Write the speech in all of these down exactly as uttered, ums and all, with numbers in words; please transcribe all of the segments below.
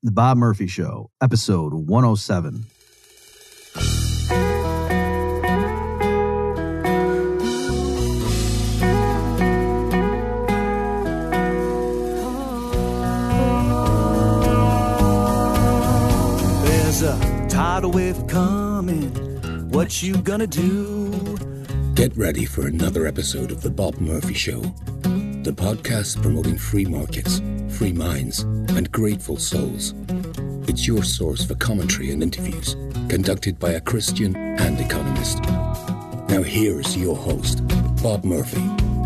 The Bob Murphy Show, episode one oh seven. There's a tidal wave coming. What you gonna do? Get ready for another episode of The Bob Murphy Show, the podcast promoting free markets, free minds, and grateful souls. It's your source for commentary and interviews conducted by a Christian and economist. Now here's your host, Bob Murphy.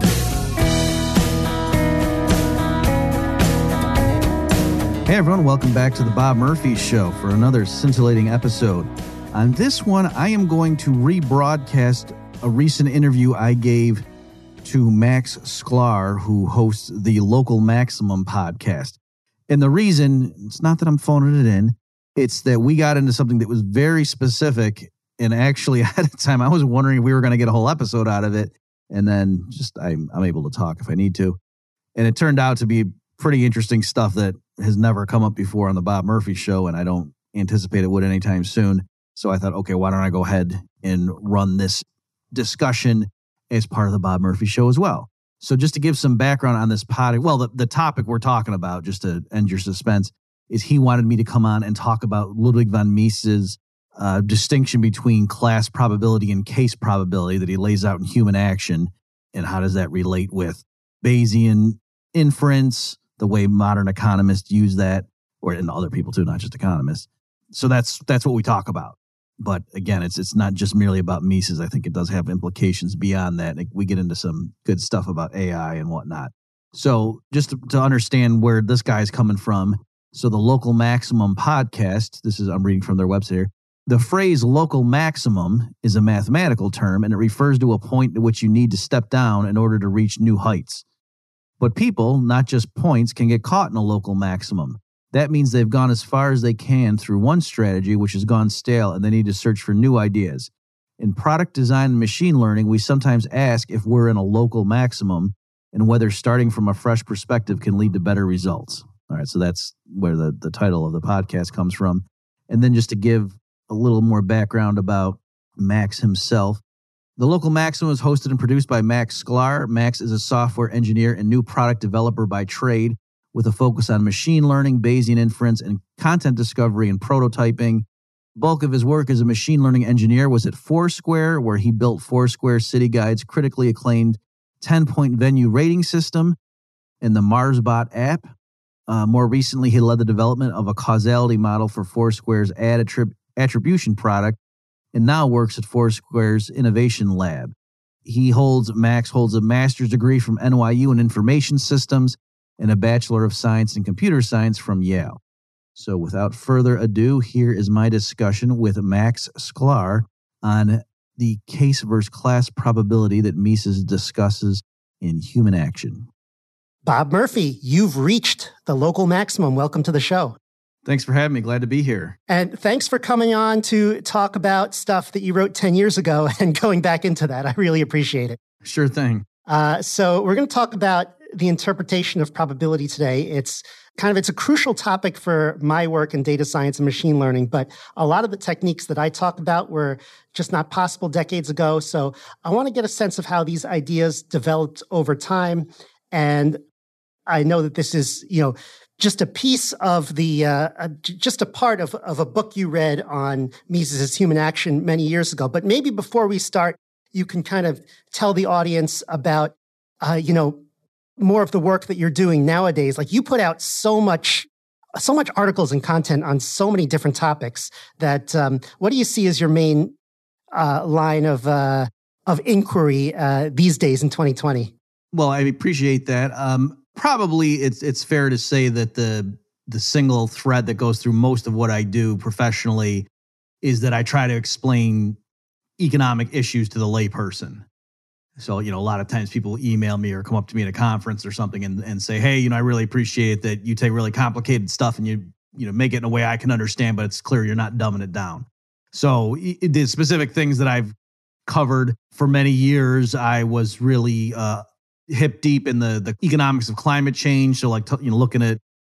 Hey everyone, welcome back to The Bob Murphy Show for another scintillating episode. On this one, I am going to rebroadcast a recent interview I gave to Max Sklar, who hosts the Local Maximum podcast. And the reason, it's not that I'm phoning it in, it's that we got into something that was very specific. And actually, ahead of time, I was wondering if we were going to get a whole episode out of it. And then just I'm, I'm able to talk if I need to. And it turned out to be pretty interesting stuff that has never come up before on the Bob Murphy Show. And I don't anticipate it would anytime soon. So I thought, okay, why don't I go ahead and run this discussion as part of the Bob Murphy Show as well. So just to give some background on this pod, well, the, the topic we're talking about, just to end your suspense, is he wanted me to come on and talk about Ludwig von Mises' uh, distinction between class probability and case probability that he lays out in Human Action, and how does that relate with Bayesian inference, the way modern economists use that, or and other people too, not just economists. So that's that's what we talk about. But again, it's it's not just merely about Mises. I think it does have implications beyond that. Like, we get into some good stuff about A I and whatnot. So just to, to understand where this guy's coming from, so the Local Maximum podcast, this is, I'm reading from their website here. The phrase local maximum is a mathematical term, and it refers to a point at which you need to step down in order to reach new heights. But people, not just points, can get caught in a local maximum. That means they've gone as far as they can through one strategy, which has gone stale, and they need to search for new ideas. In product design and machine learning, we sometimes ask if we're in a local maximum and whether starting from a fresh perspective can lead to better results. All right, so that's where the, the title of the podcast comes from. And then just to give a little more background about Max himself, the Local Maximum is hosted and produced by Max Sklar. Max is a software engineer and new product developer by trade, with a focus on machine learning, Bayesian inference, and content discovery and prototyping. Bulk of his work as a machine learning engineer was at Foursquare, where he built Foursquare City Guide's critically acclaimed ten-point venue rating system and the MarsBot app. Uh, more recently, he led the development of a causality model for Foursquare's ad attrib- attribution product, and now works at Foursquare's Innovation Lab. He holds, Max holds a master's degree from N Y U in Information Systems and a Bachelor of Science in Computer Science from Yale. So without further ado, here is my discussion with Max Sklar on the case versus class probability that Mises discusses in Human Action. Bob Murphy, you've reached the Local Maximum. Welcome to the show. Thanks for having me. Glad to be here. And thanks for coming on to talk about stuff that you wrote ten years ago and going back into that. I really appreciate it. Sure thing. Uh, so we're going to talk about the interpretation of probability today. It's kind of, it's a crucial topic for my work in data science and machine learning, but a lot of the techniques that I talk about were just not possible decades ago. So I want to get a sense of how these ideas developed over time. And I know that this is, you know, just a piece of the, uh, uh, just a part of, of a book you read on Mises' Human Action many years ago. But maybe before we start, you can kind of tell the audience about, uh, you know, more of the work that you're doing nowadays. Like, you put out so much, so much articles and content on so many different topics that, um, what do you see as your main uh, line of uh, of inquiry uh, these days in twenty twenty? Well, I appreciate that. Um, probably it's it's fair to say that the the single thread that goes through most of what I do professionally is that I try to explain economic issues to the layperson. So, you know, a lot of times people email me or come up to me at a conference or something and, and say, hey, you know, I really appreciate that you take really complicated stuff and you, you know, make it in a way I can understand, but it's clear you're not dumbing it down. So it, the specific things that I've covered for many years, I was really uh, hip deep in the, the economics of climate change. So like, you know, looking at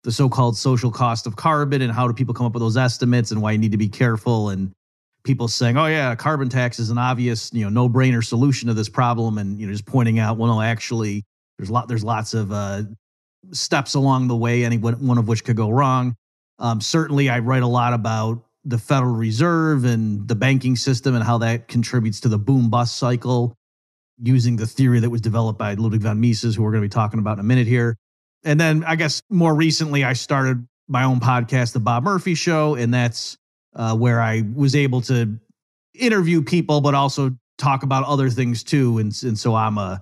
the so-called social cost of carbon and how do people come up with those estimates and why you need to be careful, and people saying, oh yeah, carbon tax is an obvious, you know, no-brainer solution to this problem, and you know, just pointing out, well, no, actually, there's lot there's lots of uh, steps along the way, any one, one of which could go wrong. Um, certainly, I write a lot about the Federal Reserve and the banking system and how that contributes to the boom-bust cycle, using the theory that was developed by Ludwig von Mises, who we're going to be talking about in a minute here. And then I guess more recently, I started my own podcast, The Bob Murphy Show, and that's uh, where I was able to interview people, but also talk about other things too. And, and so I'm a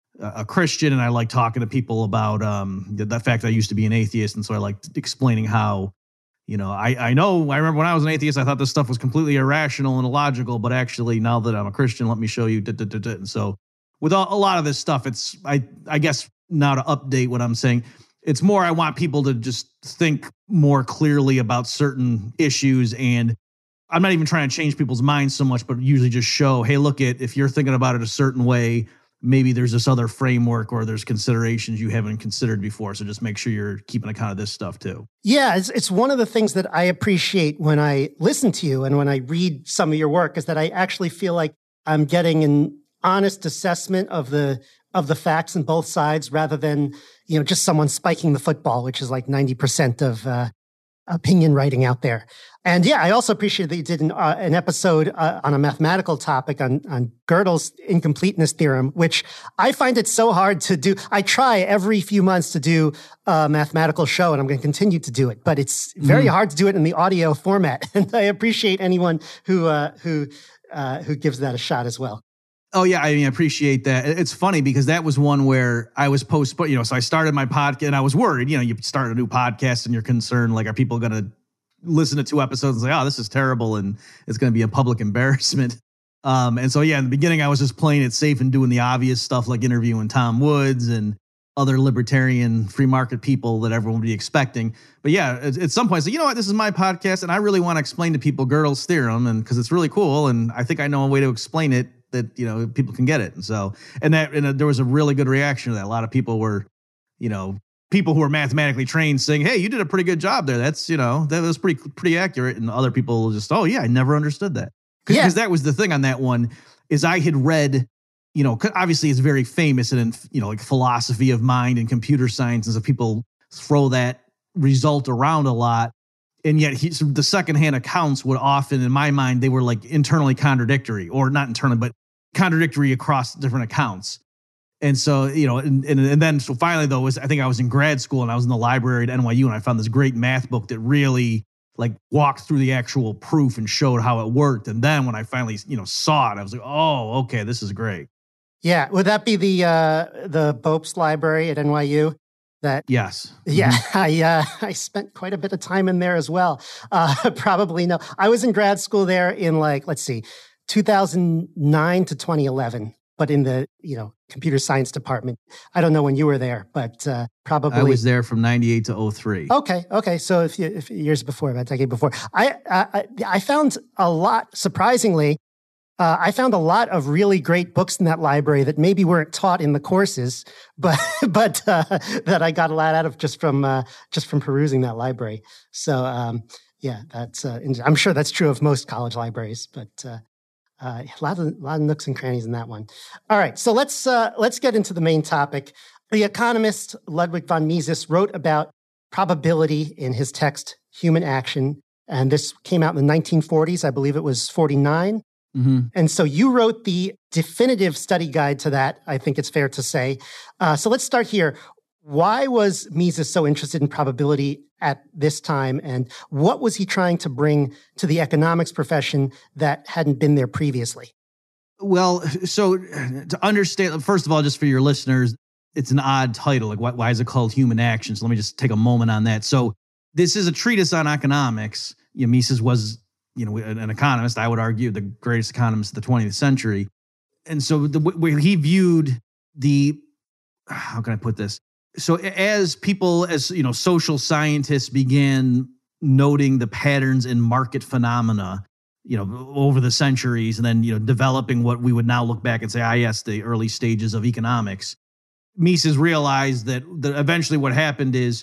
a Christian, and I like talking to people about um, the, the fact that I used to be an atheist, and so I like explaining how, you know, I, I know, I remember when I was an atheist, I thought this stuff was completely irrational and illogical, but actually now that I'm a Christian, let me show you. Da, da, da, da. And so with all, a lot of this stuff, it's, I, I guess now to update what I'm saying, it's more I want people to just think more clearly about certain issues, and I'm not even trying to change people's minds so much, but usually just show, hey, look at, if you're thinking about it a certain way, maybe there's this other framework or there's considerations you haven't considered before. So just make sure you're keeping account of this stuff too. Yeah, it's, it's one of the things that I appreciate when I listen to you and when I read some of your work is that I actually feel like I'm getting an honest assessment of the of the facts on both sides rather than, you know, just someone spiking the football, which is like ninety percent of uh, opinion writing out there. And yeah, I also appreciate that you did an, uh, an episode uh, on a mathematical topic on, on Gödel's incompleteness theorem, which I find it so hard to do. I try every few months to do a mathematical show, and I'm going to continue to do it, but it's very mm. hard to do it in the audio format. And I appreciate anyone who uh, who uh, who gives that a shot as well. Oh yeah, I mean, I appreciate that. It's funny because that was one where I was postponed, you know, so I started my podcast and I was worried, you know, you start a new podcast and you're concerned, like, are people going to listen to two episodes and say, oh, this is terrible and it's going to be a public embarrassment. Um, and so, yeah, in the beginning, I was just playing it safe and doing the obvious stuff like interviewing Tom Woods and other libertarian free market people that everyone would be expecting. But yeah, at, at some point, I said, you know what, this is my podcast and I really want to explain to people Gödel's theorem, and because it's really cool. And I think I know a way to explain it that, you know, people can get it. And so, and that, and there was a really good reaction to that. A lot of people were, you know, people who are mathematically trained saying, hey, you did a pretty good job there. That's, you know, that was pretty, pretty accurate. And other people just, oh yeah, I never understood that. Because yeah. that was the thing on that one is I had read, you know, obviously it's very famous and, you know, like philosophy of mind and computer science, and so people throw that result around a lot. And yet he, so the secondhand accounts would often, in my mind, they were like internally contradictory, or not internally, but contradictory across different accounts. And so, you know, and, and, and then so finally though, was I think I was in grad school and I was in the library at N Y U and I found this great math book that really like walked through the actual proof and showed how it worked. And then when I finally, you know, saw it, I was like, oh, okay, this is great. Yeah. Would that be the uh, the Bopst Library at N Y U? That yes. Yeah, mm-hmm. I uh, I spent quite a bit of time in there as well. Uh, probably no. I was in grad school there in like, let's see, two thousand nine to twenty eleven, but in the, you know, computer science department. I don't know when you were there, but uh, probably. I was there from ninety-eight to oh three. Okay, okay. So if, you, if years before, about a decade before. I, I, I found a lot, surprisingly, Uh, I found a lot of really great books in that library that maybe weren't taught in the courses, but but uh, that I got a lot out of just from uh, just from perusing that library. So um, yeah, that's uh, I'm sure that's true of most college libraries, but uh, uh, a lot of a lot of nooks and crannies in that one. All right, so let's uh, let's get into the main topic. The economist Ludwig von Mises wrote about probability in his text Human Action, and this came out in the nineteen forties. I believe it was forty-nine. Mm-hmm. And so you wrote the definitive study guide to that, I think it's fair to say. Uh, so let's start here. Why was Mises so interested in probability at this time? And what was he trying to bring to the economics profession that hadn't been there previously? Well, so to understand, first of all, just for your listeners, it's an odd title. Like, why, why is it called Human Action? So let me just take a moment on that. So this is a treatise on economics. You know, Mises was you know, an economist, I would argue, the greatest economist of the twentieth century. And so the way he viewed the, how can I put this? So as people, as, you know, social scientists began noting the patterns in market phenomena, you know, over the centuries, and then, you know, developing what we would now look back and say, ah, yes, the early stages of economics, Mises realized that, that eventually what happened is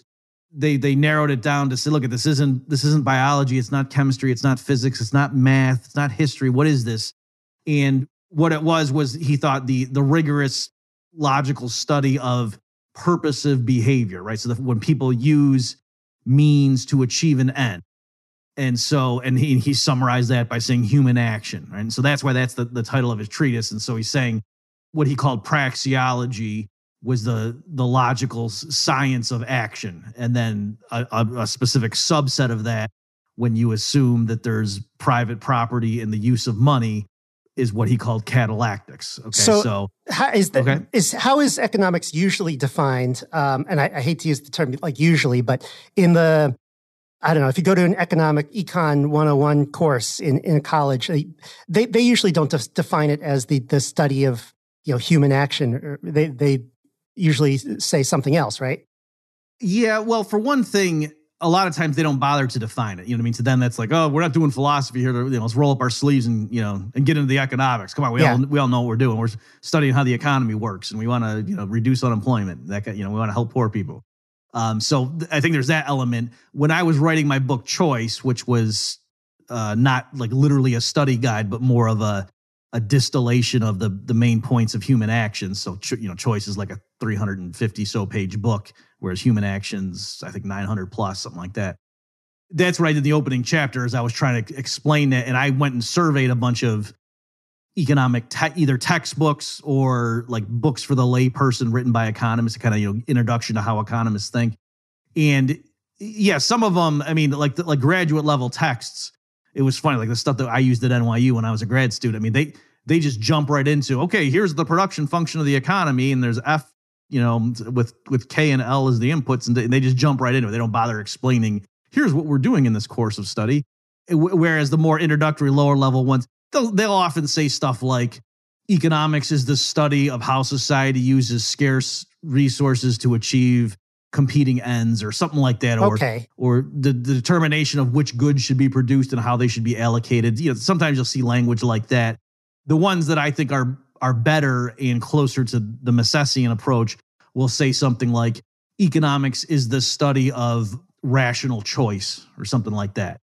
they they narrowed it down to say, look, this isn't this isn't biology, it's not chemistry, it's not physics, it's not math, it's not history. What is this? And what it was was he thought the the rigorous logical study of purposive behavior, right? So that when people use means to achieve an end. And so, and he he summarized that by saying human action, right? And so that's why that's the, the title of his treatise. And so he's saying what he called praxeology was the the logical science of action. And then a, a, a specific subset of that, when you assume that there's private property and the use of money, is what he called catalactics. Okay, so, so how is, the, okay. is how is economics usually defined? Um, and I, I hate to use the term like usually, but in the, I don't know, if you go to an economic econ one oh one course in, in college, they, they, they usually don't de- define it as the, the study of, you know, human action. Or they, they usually say something else, right? Yeah, well, for one thing, a lot of times they don't bother to define it. You know what I mean? To them, that's like, oh, we're not doing philosophy here. To, you know, let's roll up our sleeves and, you know, and get into the economics. Come on, we yeah. all we all know what we're doing. We're studying how the economy works, and we want to, you know, reduce unemployment. That, you know, we want to help poor people. Um, so th- I think there's that element. When I was writing my book Choice, which was uh, not like literally a study guide, but more of a a distillation of the the main points of human action. So, ch- you know, Choice is like a three hundred fifty so page book, whereas Human Actions, I think nine hundred plus, something like that. That's what I did the opening chapter, as I was trying to explain that. And I went and surveyed a bunch of economic, te- either textbooks or like books for the lay person written by economists, kind of, you know, introduction to how economists think. And yeah, some of them, I mean, like, like graduate level texts, it was funny, like the stuff that I used at N Y U when I was a grad student. I mean, they, they just jump right into, okay, here's the production function of the economy. And there's F, you know, with, with K and L as the inputs, and they just jump right into it. They don't bother explaining, here's what we're doing in this course of study. Whereas the more introductory, lower level ones, they'll, they'll often say stuff like, economics is the study of how society uses scarce resources to achieve competing ends, or something like that. Or, okay. or the, the determination of which goods should be produced and how they should be allocated. You know, sometimes you'll see language like that. The ones that I think are are better and closer to the Misesian approach will say something like, economics is the study of rational choice, or something like that.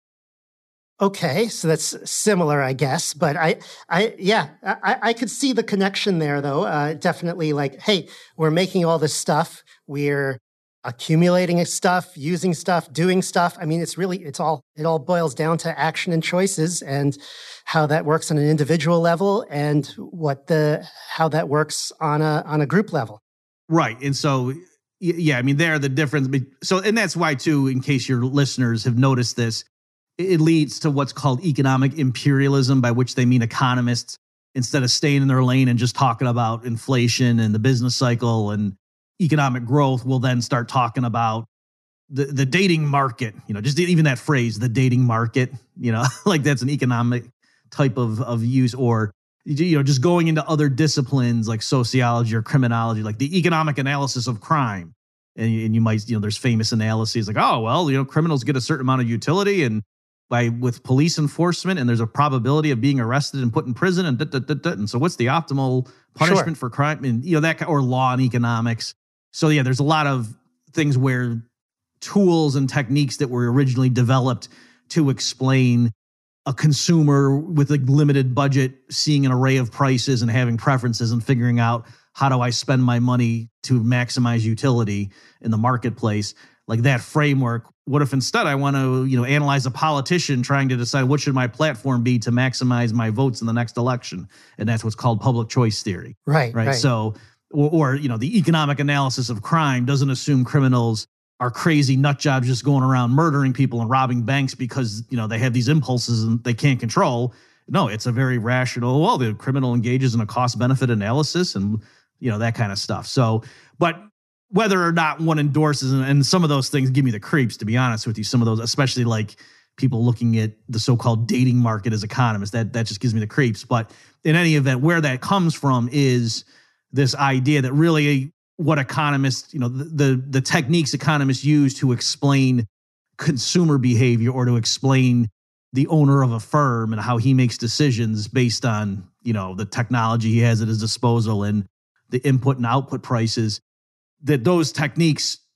Okay, so that's similar, I guess. But I, I, yeah, I, I could see the connection there, though. Uh, definitely, like, hey, we're making all this stuff. We're accumulating stuff, using stuff, doing stuff. I mean, it's really, it's all, it all boils down to action and choices, and how that works on an individual level, and what the, how that works on a, on a group level. Right. And so, yeah, I mean, there, the difference. So, and that's why too, in case your listeners have noticed this, it leads to what's called economic imperialism, by which they mean economists, instead of staying in their lane and just talking about inflation and the business cycle and economic growth, will then start talking about the, the dating market, you know, just even that phrase, the dating market, you know, like that's an economic type of, of use. Or, you know, just going into other disciplines like sociology or criminology, like the economic analysis of crime. And, and you might, you know, there's famous analyses like, oh, well, you know, criminals get a certain amount of utility, and by with police enforcement, and there's a probability of being arrested and put in prison, and da, da, da, da, and so what's the optimal punishment sure. for crime, and you know that, or law and economics. So yeah, there's a lot of things where tools and techniques that were originally developed to explain a consumer with a limited budget seeing an array of prices and having preferences and figuring out, how do I spend my money to maximize utility in the marketplace? Like that framework. What if instead I want to, you know, analyze a politician trying to decide what should my platform be to maximize my votes in the next election? And that's what's called public choice theory. Right. Right. right. So, or, or, you know, the economic analysis of crime doesn't assume criminals are crazy nut jobs just going around murdering people and robbing banks because, you know, they have these impulses and they can't control. No, it's a very rational, well, the criminal engages in a cost benefit analysis and, you know, that kind of stuff. So, but whether or not one endorses, and, and some of those things give me the creeps, to be honest with you, some of those, especially like people looking at the so-called dating market as economists, that, that just gives me the creeps. But in any event, where that comes from is this idea that really what economists, you know, the, the, the techniques economists use to explain consumer behavior, or to explain the owner of a firm and how he makes decisions based on, you know, the technology he has at his disposal and the input and output prices, that those techniques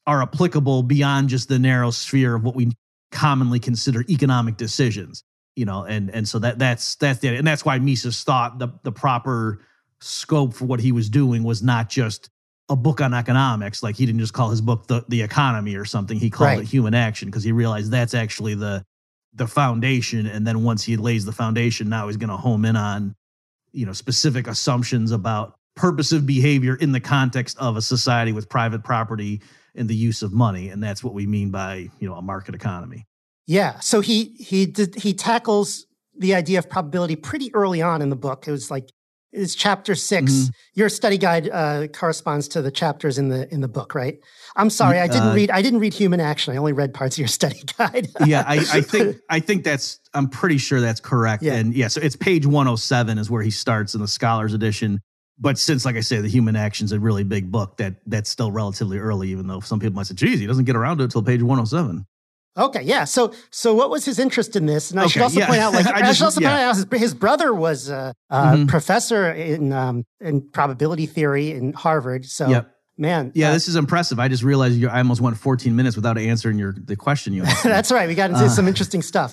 are applicable beyond just the narrow sphere of what we commonly consider economic decisions. You know, and and so that that's that's the, and that's why Mises thought the the proper scope for what he was doing was not just a book on economics. Like he didn't just call his book the the economy or something. He called Right. it human action because he realized that's actually the the foundation. And then once he lays the foundation, now he's going to home in on, you know, specific assumptions about purposive behavior in the context of a society with private property and the use of money. And that's what we mean by, you know, a market economy. Yeah. So he he did, he tackles the idea of probability pretty early on in the book. It was like it's chapter six. Mhm. Your study guide uh, corresponds to the chapters in the in the book, right? I'm sorry, I didn't Uh, read I didn't read Human Action. I only read parts of your study guide. Yeah, I, I think I think that's I'm pretty sure that's correct. Yeah. And yeah, so it's page one oh seven is where he starts in the Scholars Edition. But since, like I say, the Human Action's a really big book, that that's still relatively early, even though some people might say, geez, he doesn't get around to it until page one oh seven. Okay, yeah. So, so what was his interest in this? And I should Okay, also yeah. point out, like, I I, just- should also yeah. point out, his, his brother was a, a Mhm. professor in um, in probability theory in Harvard. So, Yep. man, Yeah, uh, this is impressive. I just realized you, I almost went fourteen minutes without answering your the question you asked. me. that's right. We got into Uh, some interesting stuff.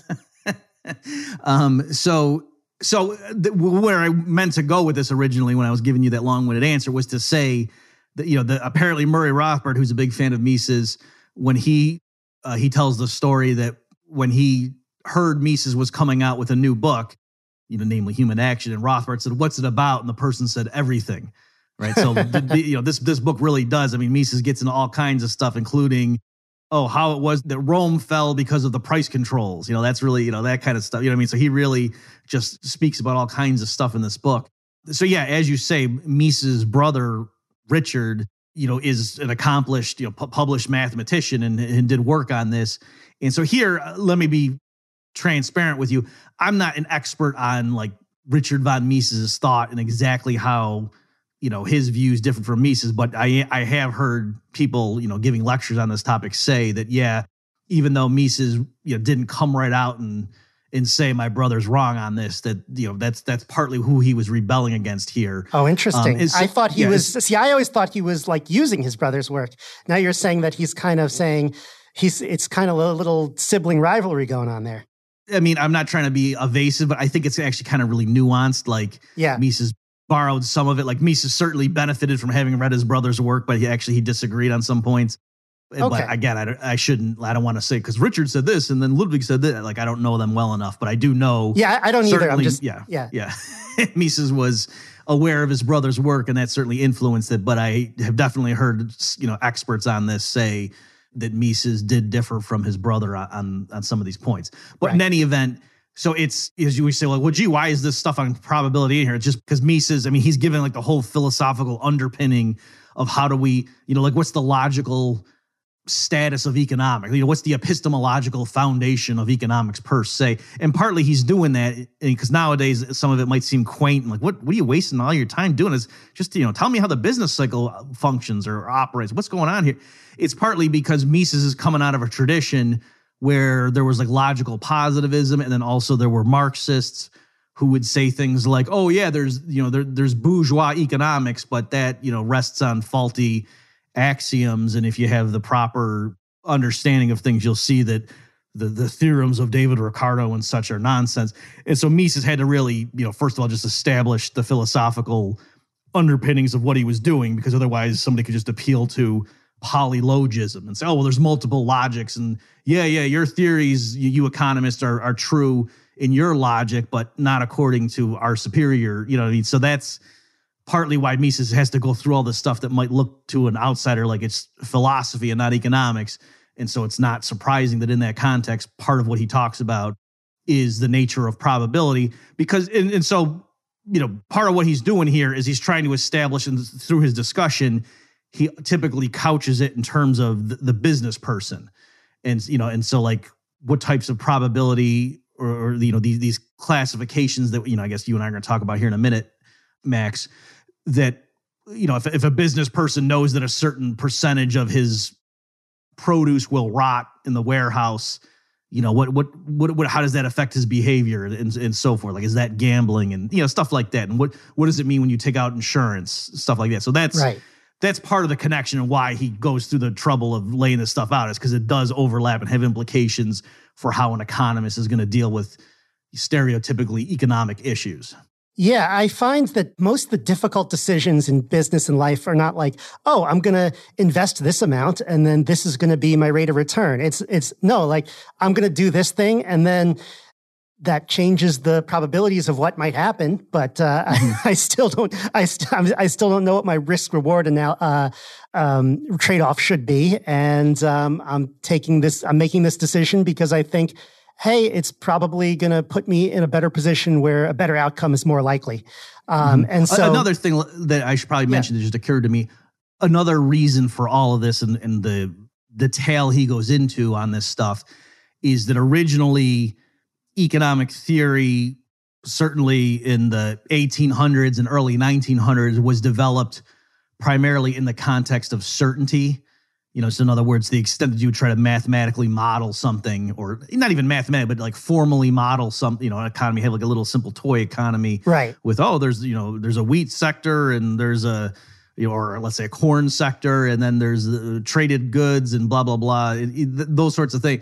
um, so, so th- where I meant to go with this originally, when I was giving you that long-winded answer, was to say that, you know, the, apparently Murray Rothbard, who's a big fan of Mises, when he uh, he tells the story that when he heard Mises was coming out with a new book, you know, namely Human Action, and Rothbard said, "What's it about?" And the person said, "Everything." Right. So, the, the, you know, this this book really does. I mean, Mises gets into all kinds of stuff, including, oh, how it was that Rome fell because of the price controls. You know, that's really, you know, that kind of stuff. You know what I mean? So he really just speaks about all kinds of stuff in this book. So yeah, as you say, Mises' brother, Richard, you know, is an accomplished, you know, pu- published mathematician and, and did work on this. And so here, uh, let me be transparent with you. I'm not an expert on like Richard von Mises' thought and exactly how, you know, his views differ from Mises, but I I have heard people, you know, giving lectures on this topic say that, yeah, even though Mises, you know, didn't come right out and and say my brother's wrong on this, that, you know, that's that's partly who he was rebelling against here. Oh, interesting. Um, is- I thought he yeah, was, is- see, I always thought he was like using his brother's work. Now you're saying that he's kind of saying he's, it's kind of a little sibling rivalry going on there. I mean, I'm not trying to be evasive, but I think it's actually kind of really nuanced. Like Yeah. Mises borrowed some of it. Like Mises certainly benefited from having read his brother's work, but he actually he disagreed on some points. Okay. But again, I, don't- I shouldn't, I don't want to say, because Richard said this and then Ludwig said that. Like, I don't know them well enough, but I do know. Yeah, I don't either. I'm certainly- just, yeah, yeah. yeah. Mises was aware of his brother's work, and that certainly influenced it. But I have definitely heard, you know, experts on this say that Mises did differ from his brother on on, on some of these points. But in Right. any event, so it's, as you would say, like, well, gee, why is this stuff on probability in here? It's just because Mises, I mean, he's given like the whole philosophical underpinning of how do we, you know, like what's the logical status of economics? You know, what's the epistemological foundation of economics per se? And partly he's doing that because nowadays some of it might seem quaint and like, what, what are you wasting all your time doing? Is just, you know, tell me how the business cycle functions or operates. What's going on here? It's partly because Mises is coming out of a tradition where there was like logical positivism, and then also there were Marxists who would say things like, oh yeah, there's, you know, there, there's bourgeois economics, but that, you know, rests on faulty axioms. And if you have the proper understanding of things, you'll see that the, the theorems of David Ricardo and such are nonsense. And so Mises had to really, you know, first of all, just establish the philosophical underpinnings of what he was doing, because otherwise somebody could just appeal to polylogism and say, oh, well, there's multiple logics. And yeah, yeah, your theories, you, you economists are, are true in your logic, but not according to our superior, you know what I mean? So that's partly why Mises has to go through all this stuff that might look to an outsider like it's philosophy and not economics. And so it's not surprising that in that context, part of what he talks about is the nature of probability. Because, and, and so, you know, part of what he's doing here is he's trying to establish, and through his discussion, he typically couches it in terms of the, the business person. And, you know, and so like what types of probability or, or you know, these, these classifications that, you know, I guess you and I are going to talk about here in a minute, Max, that, you know, if, if a business person knows that a certain percentage of his produce will rot in the warehouse, you know, what, what, what, what how does that affect his behavior and, and so forth? Like, is that gambling and, you know, stuff like that? And what, what does it mean when you take out insurance, stuff like that? So that's, Right. that's part of the connection and why he goes through the trouble of laying this stuff out, is because it does overlap and have implications for how an economist is going to deal with stereotypically economic issues. Yeah, I find that most of the difficult decisions in business and life are not like, oh, I'm going to invest this amount and then this is going to be my rate of return. It's, it's no, like I'm going to do this thing and then that changes the probabilities of what might happen. But uh, mm-hmm. I, I still don't, I, st- I still don't know what my risk reward and now uh, um, trade-off should be. And um, I'm taking this, I'm making this decision because I think, hey, it's probably going to put me in a better position where a better outcome is more likely. Um, mm-hmm. And so another thing that I should probably mention yeah. that just occurred to me, another reason for all of this and, and the the tale he goes into on this stuff is that originally economic theory, certainly in the eighteen hundreds and early nineteen hundreds, was developed primarily in the context of certainty. You know, so in other words, the extent that you would try to mathematically model something, or not even mathematically, but like formally model some, you know, an economy, have like a little simple toy economy, right? With, oh, there's, you know, there's a wheat sector and there's a, you know, or let's say a corn sector, and then there's uh, traded goods and blah, blah, blah, it, it, those sorts of things.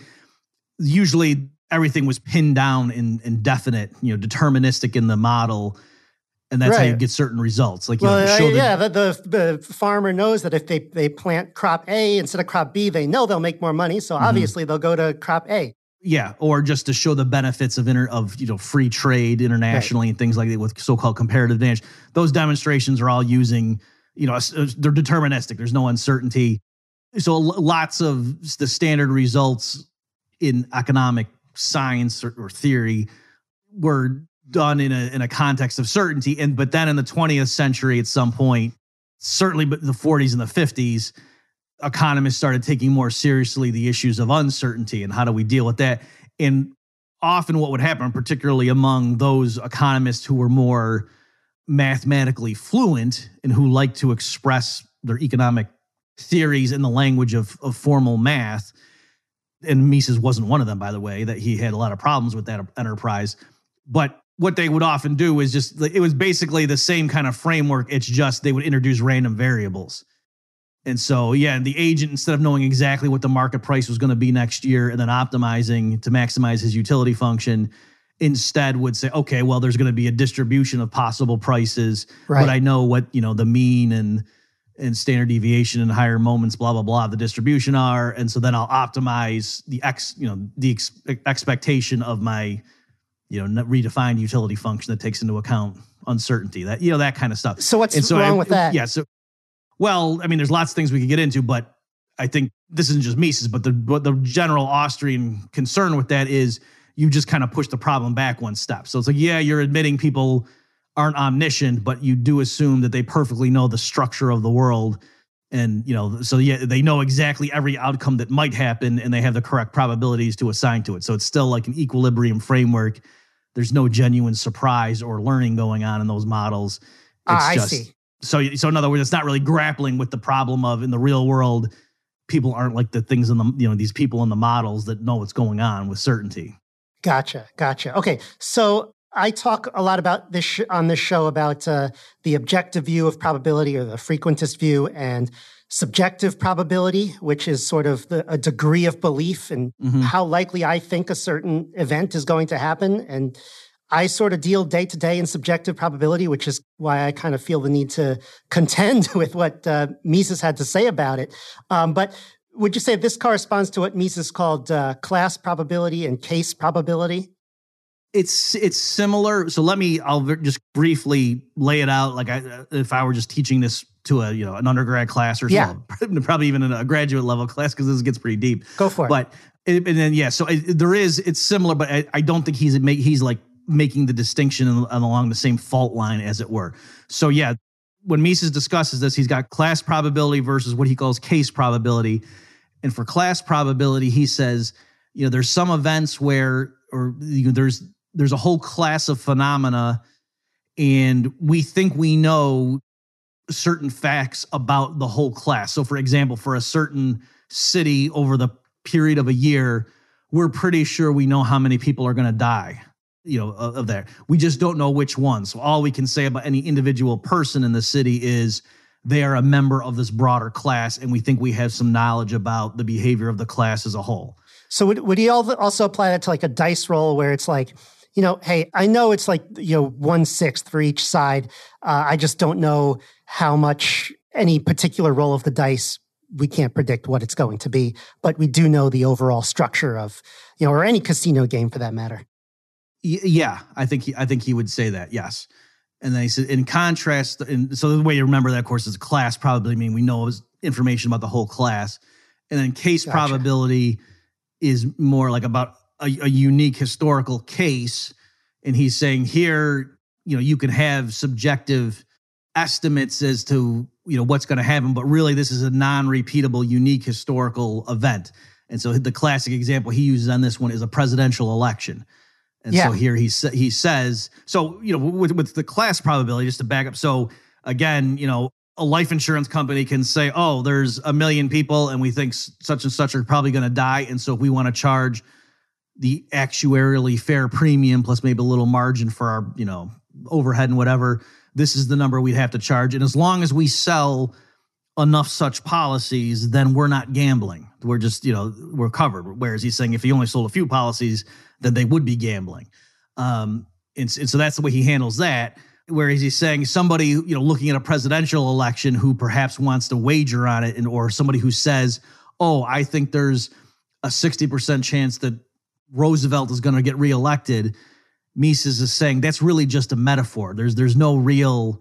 Usually everything was pinned down in indefinite, you know, deterministic in the model. And that's right. how you get certain results. Like, you well, know, show uh, yeah, the, the the farmer knows that if they, they plant crop A instead of crop B, they know they'll make more money. So mm-hmm. obviously they'll go to crop A. Yeah, or just to show the benefits of inter, of you know free trade internationally right. and things like that with so-called comparative advantage. Those demonstrations are all using, you know, they're deterministic. There's no uncertainty. So lots of the standard results in economic science or, or theory were done in a in a context of certainty. And but then in the twentieth century, at some point, certainly the forties and the fifties, economists started taking more seriously the issues of uncertainty and how do we deal with that. And often what would happen, particularly among those economists who were more mathematically fluent and who like to express their economic theories in the language of, of formal math, and Mises wasn't one of them, by the way, that he had a lot of problems with that enterprise. But what they would often do is just, it was basically the same kind of framework. It's just they would introduce random variables. And so, yeah, the agent, instead of knowing exactly what the market price was going to be next year and then optimizing to maximize his utility function, instead would say, okay, well, there's going to be a distribution of possible prices, right. but I know what, you know, the mean and and standard deviation and higher moments, blah, blah, blah, the distribution are. And so then I'll optimize the ex, you know, the ex- expectation of my, you know, redefined utility function that takes into account uncertainty, that, you know, that kind of stuff. So what's so wrong I, with that? Yeah. So, well, I mean, there's lots of things we could get into, but I think this isn't just Mises, but the, but the general Austrian concern with that is you just kind of push the problem back one step. So it's like, yeah, you're admitting people aren't omniscient, but you do assume that they perfectly know the structure of the world. And, you know, so yeah, they know exactly every outcome that might happen and they have the correct probabilities to assign to it. So it's still like an equilibrium framework. There's no genuine surprise or learning going on in those models. It's ah, just, I see. So, so in other words, it's not really grappling with the problem of in the real world, people aren't like the things in the, you know, these people in the models that know what's going on with certainty. Gotcha. Gotcha. Okay. So I talk a lot about this sh- on this show about uh, the objective view of probability, or the frequentist view, and subjective probability, which is sort of the, a degree of belief in mm-hmm. how likely I think a certain event is going to happen. And I sort of deal day to day in subjective probability, which is why I kind of feel the need to contend with what uh, Mises had to say about it. Um, but would you say this corresponds to what Mises called uh, class probability and case probability? It's it's similar. So let me, I'll just briefly lay it out. Like I, if I were just teaching this to a, you know, an undergrad class or yeah. something, probably even a graduate level class, because this gets pretty deep. Go for it. But, and then, yeah, so it, there is, it's similar, but I, I don't think he's, he's like making the distinction along the same fault line, as it were. So yeah, when Mises discusses this, he's got class probability versus what he calls case probability. And for class probability, he says, you know, there's some events where, or you know, there's, there's a whole class of phenomena, and we think we know certain facts about the whole class. So for example, for a certain city over the period of a year, we're pretty sure we know how many people are going to die, you know, of, of that. We just don't know which ones. So all we can say about any individual person in the city is they are a member of this broader class, and we think we have some knowledge about the behavior of the class as a whole. So would, would he also apply that to like a dice roll where it's like, you know, hey, I know it's like, you know, one-sixth for each side. Uh, I just don't know how much any particular roll of the dice, we can't predict what it's going to be, but we do know the overall structure of, you know, or any casino game for that matter. Y- yeah, I think he, I think he would say that, yes. And then he said, in contrast, and so the way you remember that, of course, is class probability. I mean, we know information about the whole class. And then case gotcha. probability is more like about a, a unique historical case. And he's saying here, you know, you can have subjective estimates as to, you know, what's going to happen, but really this is a non-repeatable, unique historical event. And so the classic example he uses on this one is a presidential election. And yeah. so here he sa- he says, so, you know, with, with the class probability, just to back up. So again, you know, a life insurance company can say, oh, there's a million people and we think such and such are probably going to die. And so if we want to charge the actuarially fair premium plus maybe a little margin for our, you know, overhead and whatever, this is the number we'd have to charge. And as long as we sell enough such policies, then we're not gambling. We're just, you know, we're covered. Whereas he's saying if he only sold a few policies, then they would be gambling. Um, and, and so that's the way he handles that. Whereas he's saying somebody, you know, looking at a presidential election who perhaps wants to wager on it, and or somebody who says, oh, I think there's a sixty percent chance that Roosevelt is going to get reelected. Mises is saying that's really just a metaphor. There's there's no real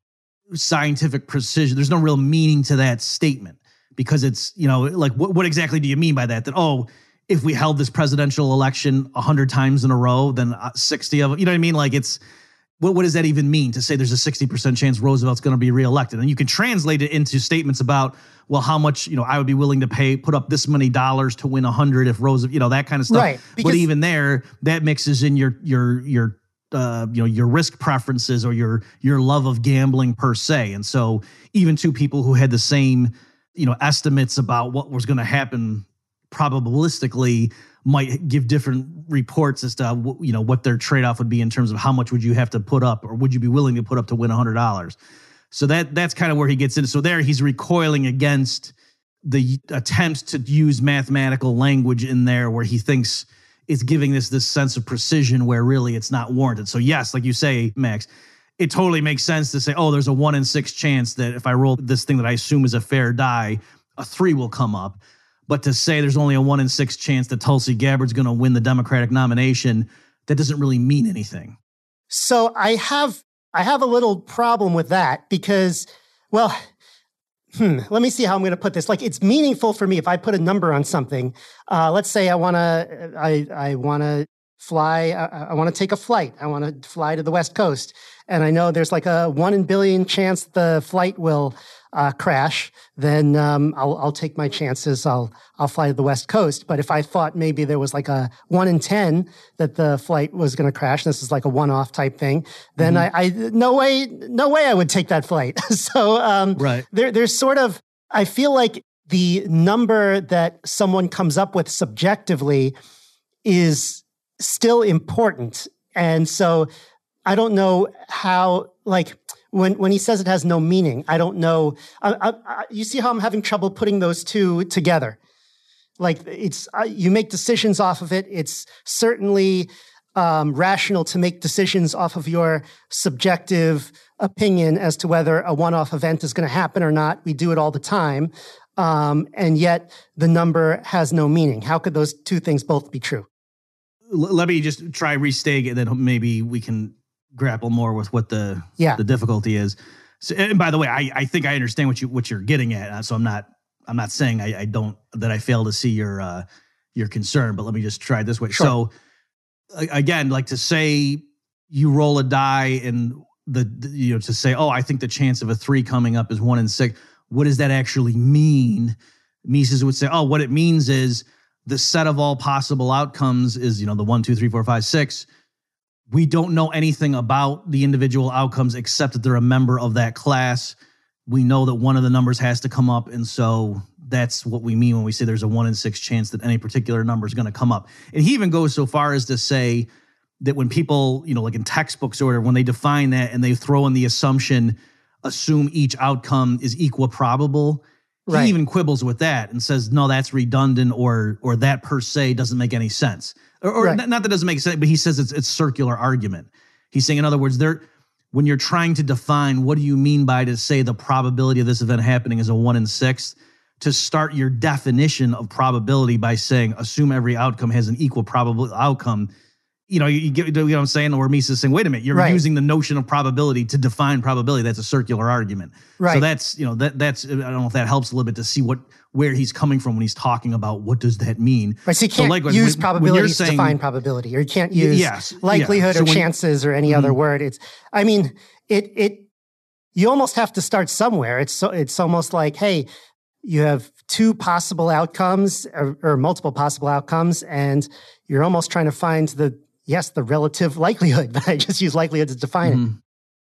scientific precision. There's no real meaning to that statement because it's, you know, like what, what exactly do you mean by that? That, oh, if we held this presidential election a hundred times in a row, then sixty of them, you know what I mean? Like it's, what, what does that even mean to say there's a sixty percent chance Roosevelt's going to be reelected? And you can translate it into statements about, well, how much, you know, I would be willing to pay, put up this many dollars to win a hundred if Roosevelt, you know, that kind of stuff. Right, but even there, that mixes in your, your, your, uh, you know, your risk preferences or your, your love of gambling per se. And so even two people who had the same, you know, estimates about what was going to happen probabilistically might give different reports as to, you know, what their trade-off would be in terms of how much would you have to put up or would you be willing to put up to win a hundred dollars. So that that's kind of where he gets into. So there he's recoiling against the attempts to use mathematical language in there where he thinks it's giving this this sense of precision where really it's not warranted. So yes, like you say, Max, it totally makes sense to say, oh, there's a one in six chance that if I roll this thing that I assume is a fair die, a three will come up. But to say there's only a one in six chance that Tulsi Gabbard's going to win the Democratic nomination, that doesn't really mean anything. So I have I have a little problem with that because, well, hmm, let me see how I'm going to put this. Like, it's meaningful for me if I put a number on something. Uh, let's say I want to I I want to fly. I, I want to take a flight. I want to fly to the West Coast, and I know there's like a one in billion chance the flight will Uh, crash, then um, I'll, I'll take my chances. I'll I'll fly to the West Coast. But if I thought maybe there was like a one in ten that the flight was going to crash, this is like a one-off type thing, then mm-hmm. I, I no way no way I would take that flight. so um, right. there there's sort of, I feel like the number that someone comes up with subjectively is still important, and so I don't know how like. When when he says it has no meaning, I don't know. I, I, I, you see how I'm having trouble putting those two together. Like it's uh, you make decisions off of it. It's certainly um, rational to make decisions off of your subjective opinion as to whether a one-off event is going to happen or not. We do it all the time, um, and yet the number has no meaning. How could those two things both be true? L- let me just try restate it, and then maybe we can grapple more with what the yeah. the difficulty is. So, and by the way, I, I think I understand what you what you're getting at. So I'm not I'm not saying I, I don't that I fail to see your uh, your concern. But let me just try it this way. Sure. So again, like to say you roll a die and the, the you know to say, oh, I think the chance of a three coming up is one in six. What does that actually mean? Mises would say, oh, what it means is the set of all possible outcomes is, you know, the one, two, three, four, five, six. We don't know anything about the individual outcomes except that they're a member of that class. We know that one of the numbers has to come up. And so that's what we mean when we say there's a one in six chance that any particular number is going to come up. And he even goes so far as to say that when people, you know, like in textbooks or whatever, when they define that and they throw in the assumption assume each outcome is equal probable. Right. He even quibbles with that and says, no, that's redundant, or or that per se doesn't make any sense. Or, or Right. not, not that it doesn't make sense, but he says it's it's circular argument. He's saying, in other words, there when you're trying to define what do you mean by to say the probability of this event happening is a one in six, to start your definition of probability by saying assume every outcome has an equal probable outcome. You know, you, you get you know what I'm saying? Or Mises saying, wait a minute, you're Right. using the notion of probability to define probability. That's a circular argument. Right. So that's, you know, that that's, I don't know if that helps a little bit to see what, where he's coming from when he's talking about what does that mean. Right, so you can't likewise, use when- when probability you're to saying- define probability, or you can't use yes, likelihood yeah. So or when- chances or any other word. It's, I mean, it it you almost have to start somewhere. It's so it's almost like, hey, you have two possible outcomes or, or multiple possible outcomes, and you're almost trying to find the yes the relative likelihood. But I just use likelihood to define Mhm. it.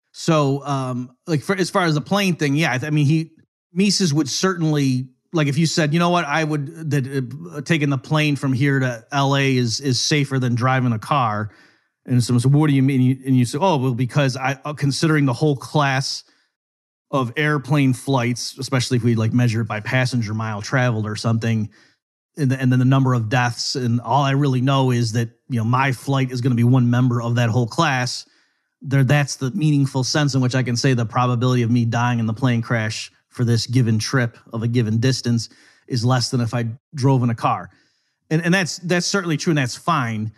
So, um, like for, as far as the plane thing, yeah, I, th- I mean, he Mises would certainly, like if you said, you know what, I would that uh, taking the plane from here to L A is is safer than driving a car, and someone said, what do you mean? And you, and you say, oh, well, because I uh, considering the whole class of airplane flights, especially if we like measure it by passenger mile traveled or something, and, the, and then the number of deaths, and all I really know is that you know my flight is going to be one member of that whole class. There, that's the meaningful sense in which I can say the probability of me dying in the plane crash for this given trip of a given distance is less than if I drove in a car, and and that's that's certainly true, and that's fine.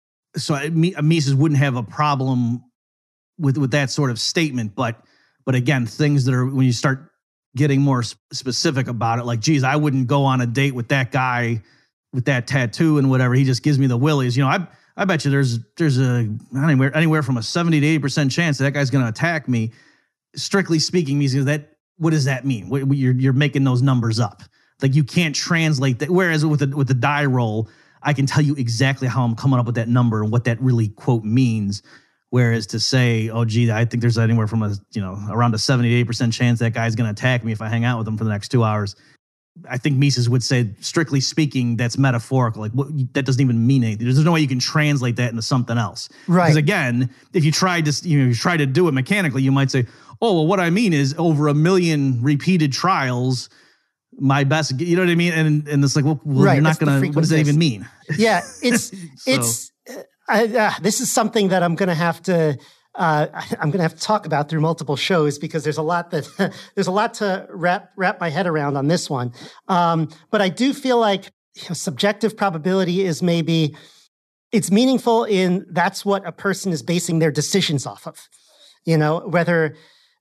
So I, me, Mises wouldn't have a problem with with that sort of statement, but but again, things that are when you start getting more sp- specific about it, like, geez, I wouldn't go on a date with that guy with that tattoo and whatever. He just gives me the willies. You know, I I bet you there's there's a anywhere anywhere from a seventy to eighty percent chance that, that guy's going to attack me. Strictly speaking, Mises, that what does that mean? What, you're you're making those numbers up. Like you can't translate that. Whereas with the with the die roll, I can tell you exactly how I'm coming up with that number and what that really quote means. Whereas to say, oh, gee, I think there's anywhere from a, you know, around a seventy to eighty percent chance that guy's going to attack me if I hang out with him for the next two hours. I think Mises would say, strictly speaking, that's metaphorical. Like what, that doesn't even mean anything. There's no way you can translate that into something else. Right. Because again, if you tried to, you know, you try to do it mechanically, you might say, oh, well, what I mean is over a million repeated trials, my best, you know what I mean? And and it's like, well, well Right, you're not that's the going to, what does that frequency. even mean? Yeah, it's So- it's. I, uh, this is something that I'm going to have to. Uh, I'm going to have to talk about through multiple shows because there's a lot that there's a lot to wrap wrap my head around on this one. Um, but I do feel like you know, subjective probability is maybe it's meaningful in that's what a person is basing their decisions off of. You know, whether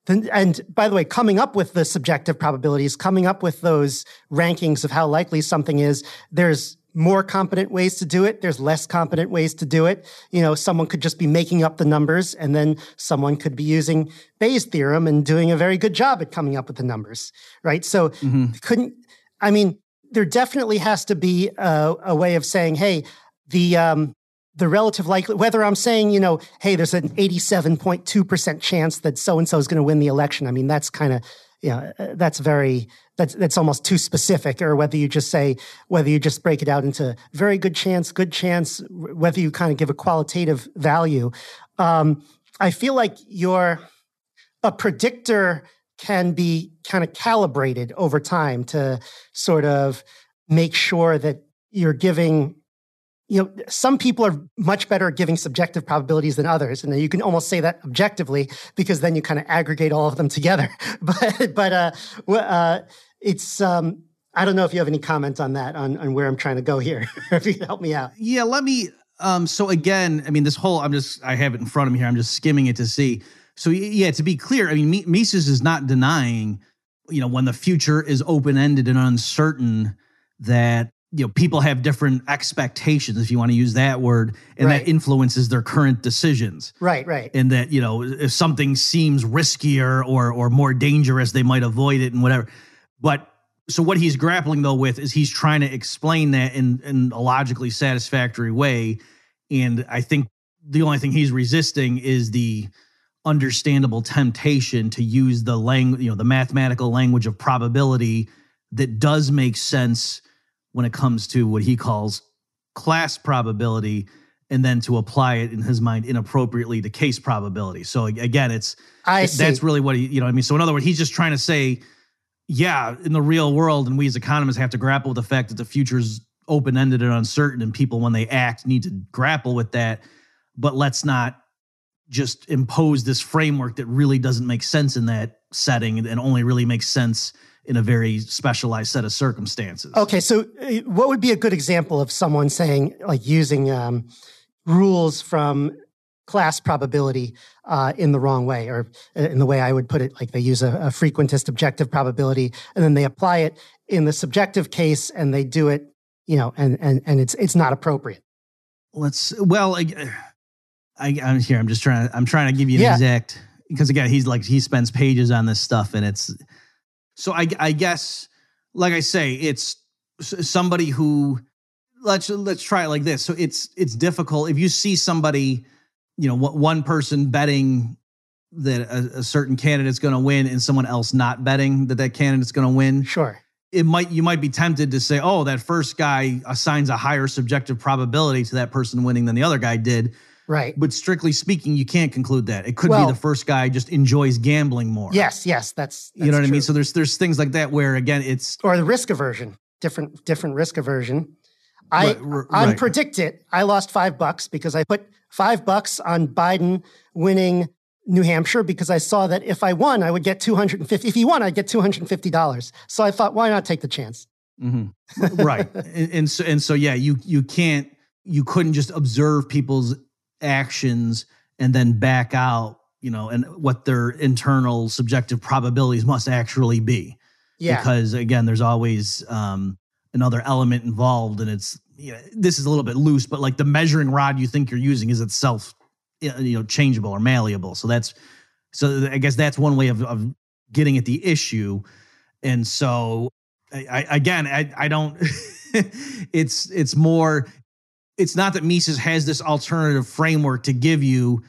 and by the way, coming up with the subjective probabilities, coming up with those rankings of how likely something is, there's more competent ways to do it. There's less competent ways to do it. You know, someone could just be making up the numbers, and then someone could be using Bayes' theorem and doing a very good job at coming up with the numbers, right? So Mm-hmm. couldn't, I mean, there definitely has to be a, a way of saying, hey, the, um, the relative likelihood, whether I'm saying, you know, hey, there's an eighty-seven point two percent chance that so-and-so is going to win the election. I mean, that's kind of, you know, that's very, that's, that's almost too specific. Or whether you just say, whether you just break it out into very good chance, good chance, whether you kind of give a qualitative value. Um, I feel like you're, a predictor can be kind of calibrated over time to sort of make sure that you're giving, you know, some people are much better at giving subjective probabilities than others. And then you can almost say that objectively because then you kind of aggregate all of them together. But, but, uh, uh, it's, um, I don't know if you have any comment on that, on, on where I'm trying to go here, if you can help me out. Yeah, let me, um, so again, I mean, this whole, I'm just, I have it in front of me here. I'm just skimming it to see. So yeah, to be clear, I mean, Mises is not denying, you know, when the future is open-ended and uncertain that, you know, people have different expectations, if you want to use that word, and Right. that influences their current decisions. Right, right. And that, you know, if something seems riskier or or more dangerous, they might avoid it and whatever. But so what he's grappling though with is he's trying to explain that in, in a logically satisfactory way. And I think the only thing he's resisting is the understandable temptation to use the language, you know, the mathematical language of probability that does make sense when it comes to what he calls class probability, and then to apply it in his mind inappropriately to case probability. So again, it's I it, see. that's really what he, you know what I mean? So in other words, he's just trying to say, yeah, in the real world, and we as economists have to grapple with the fact that the future's open-ended and uncertain, and people, when they act, need to grapple with that. But let's not just impose this framework that really doesn't make sense in that setting and only really makes sense in a very specialized set of circumstances. Okay, so uh, what would be a good example of someone saying, like using um, rules from class probability uh, in the wrong way, or in the way I would put it, like they use a, a frequentist objective probability, and then they apply it in the subjective case, and they do it, you know, and and and it's it's not appropriate. Let's well, I, I I'm here. I'm just trying. To, I'm trying to give you an Yeah. exact, because again, he's like he spends pages on this stuff, and it's so I I guess, like I say, it's s- somebody who let's let's try it like this. So it's it's difficult if you see somebody, you know, wh- one person betting that a, a certain candidate's going to win and someone else not betting that that candidate's going to win. Sure. It might you might be tempted to say, oh, that first guy assigns a higher subjective probability to that person winning than the other guy did. Right. But strictly speaking, you can't conclude that. It could Well- be the first guy just enjoys gambling more. Yes, yes, that's, that's you know what I true. mean? So there's there's things like that where, again, it's Or the risk aversion, different different risk aversion. I Right, r- on right. Predict It, I lost five bucks because I put five bucks on Biden winning New Hampshire because I saw that if I won, I would get two hundred fifty. If he won, I'd get two hundred fifty dollars. So I thought, why not take the chance? Mhm. right. And, and so and so yeah, you you can't you couldn't just observe people's actions and then back out, you know, and what their internal subjective probabilities must actually be. Yeah. Because again, there's always um, another element involved, and it's you know, this is a little bit loose, but like the measuring rod you think you're using is itself you know changeable or malleable. So that's so I guess that's one way of, of getting at the issue. And so I, I, again, I, I don't. it's it's more. It's not that Mises has this alternative framework to give you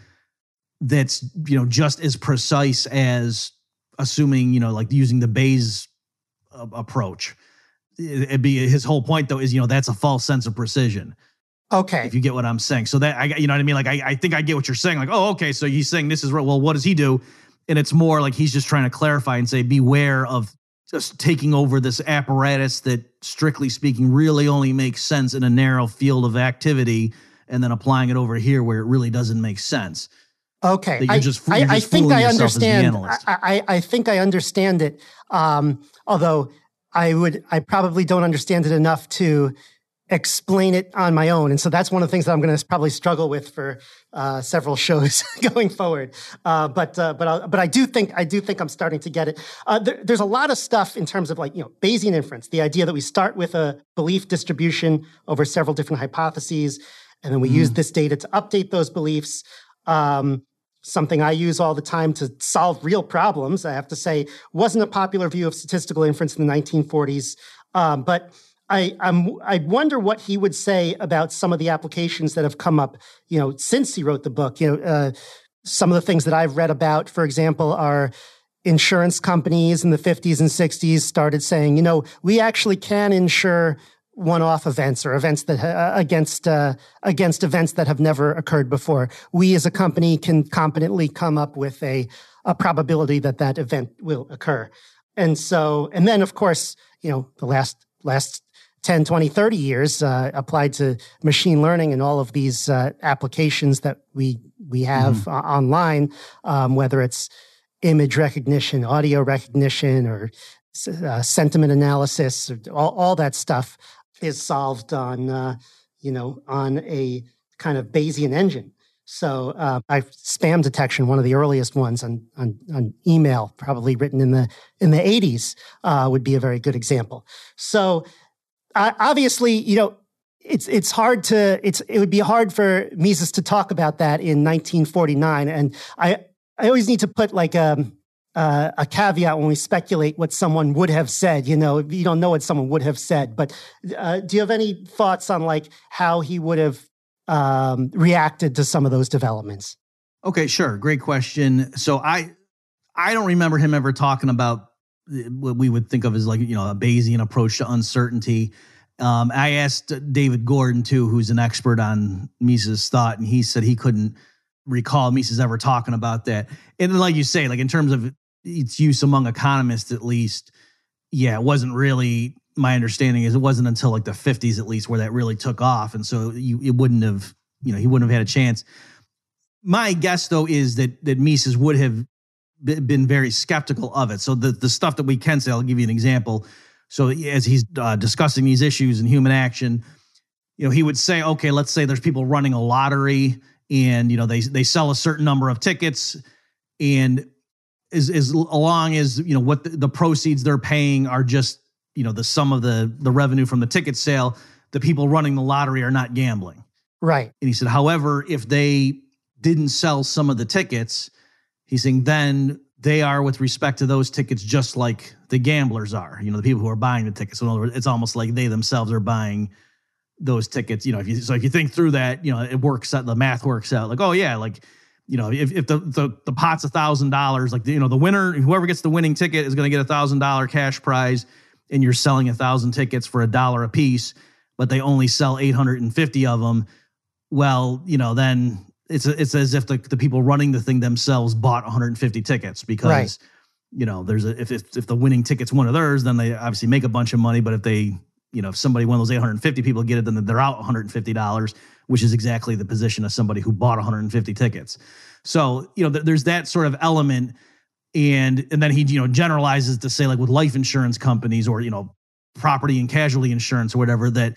that's you know just as precise as assuming you know like using the Bayes uh, approach. It'd be his whole point though is you know that's a false sense of precision. Okay. If you get what I'm saying. So that I you know what I mean? Like I, I think I get what you're saying. Like, oh, okay. So he's saying this is real. Well, what does he do? And it's more like he's just trying to clarify and say, beware of just taking over this apparatus that strictly speaking really only makes sense in a narrow field of activity and then applying it over here where it really doesn't make sense. Okay. That you're I, just, I, you're I just think fooling I yourself as the understand. analyst. I, I, I think I understand it. Um, although I would, I probably don't understand it enough to explain it on my own. And so that's one of the things that I'm going to probably struggle with for uh, several shows going forward. Uh, but uh, but I'll, but I do think I do think I'm starting to get it. Uh, there, there's a lot of stuff in terms of like you know Bayesian inference, the idea that we start with a belief distribution over several different hypotheses, and then we mm. use this data to update those beliefs. Um, something I use all the time to solve real problems. I have to say, wasn't a popular view of statistical inference in the nineteen forties, um, but I I'm, I wonder what he would say about some of the applications that have come up, you know, since he wrote the book. You know, uh, some of the things that I've read about, for example, are insurance companies in the fifties and sixties started saying, you know, we actually can insure one-off events or events that uh, against uh, against events that have never occurred before. We as a company can competently come up with a a probability that that event will occur. And so, and then of course, you know, the last last ten, twenty, thirty years uh, applied to machine learning and all of these uh, applications that we we have mm-hmm. uh, online, um, whether it's image recognition, audio recognition, or uh, sentiment analysis, or all, all that stuff is solved on, uh, you know, on a kind of Bayesian engine. So uh, I spam detection, one of the earliest ones on on, on email, probably written in the in the eighties, uh, would be a very good example. So uh, obviously, you know, it's it's hard to it's it would be hard for Mises to talk about that in nineteen forty-nine, and I I always need to put like a uh, a caveat when we speculate what someone would have said. You know, you don't know what someone would have said, but uh, do you have any thoughts on like how he would have um, reacted to some of those developments? Okay, sure. Great question. So I I don't remember him ever talking about what we would think of as like, you know, a Bayesian approach to uncertainty. Um, I asked David Gordon, too, who's an expert on Mises thought, and he said he couldn't recall Mises ever talking about that. And like you say, like in terms of its use among economists, at least, yeah, it wasn't really, my understanding is it wasn't until like the fifties, at least, where that really took off. And so you, it wouldn't have, you know, he wouldn't have had a chance. My guess, though, is that that Mises would have been very skeptical of it. So the, the stuff that we can say, I'll give you an example. So as he's uh, discussing these issues in Human Action, you know, he would say, okay, let's say there's people running a lottery and, you know, they they sell a certain number of tickets, and as, as long as, you know, what the, the proceeds they're paying are just, you know, the sum of the, the revenue from the ticket sale, the people running the lottery are not gambling. Right. And he said, however, if they didn't sell some of the tickets, he's saying then they are, with respect to those tickets, just like the gamblers are, you know, the people who are buying the tickets. So in other words, it's almost like they themselves are buying those tickets. You know, if you, so if you think through that, you know, it works out, the math works out like, oh yeah, like, you know, if, if the, the, the pot's a thousand dollars, like, the, you know, the winner, whoever gets the winning ticket is going to get a thousand dollar cash prize, and you're selling a thousand tickets for a dollar a piece, but they only sell eight hundred fifty of them. Well, you know, then It's it's as if the, the people running the thing themselves bought one hundred fifty tickets because, right. you know, there's a, if, if if the winning ticket's one of theirs, then they obviously make a bunch of money. But if they, you know, if somebody, one of those eight hundred fifty people get it, then they're out one hundred fifty dollars, which is exactly the position of somebody who bought one hundred fifty tickets. So, you know, th- there's that sort of element. And, and then he, you know, generalizes to say, like with life insurance companies or, you know, property and casualty insurance or whatever, that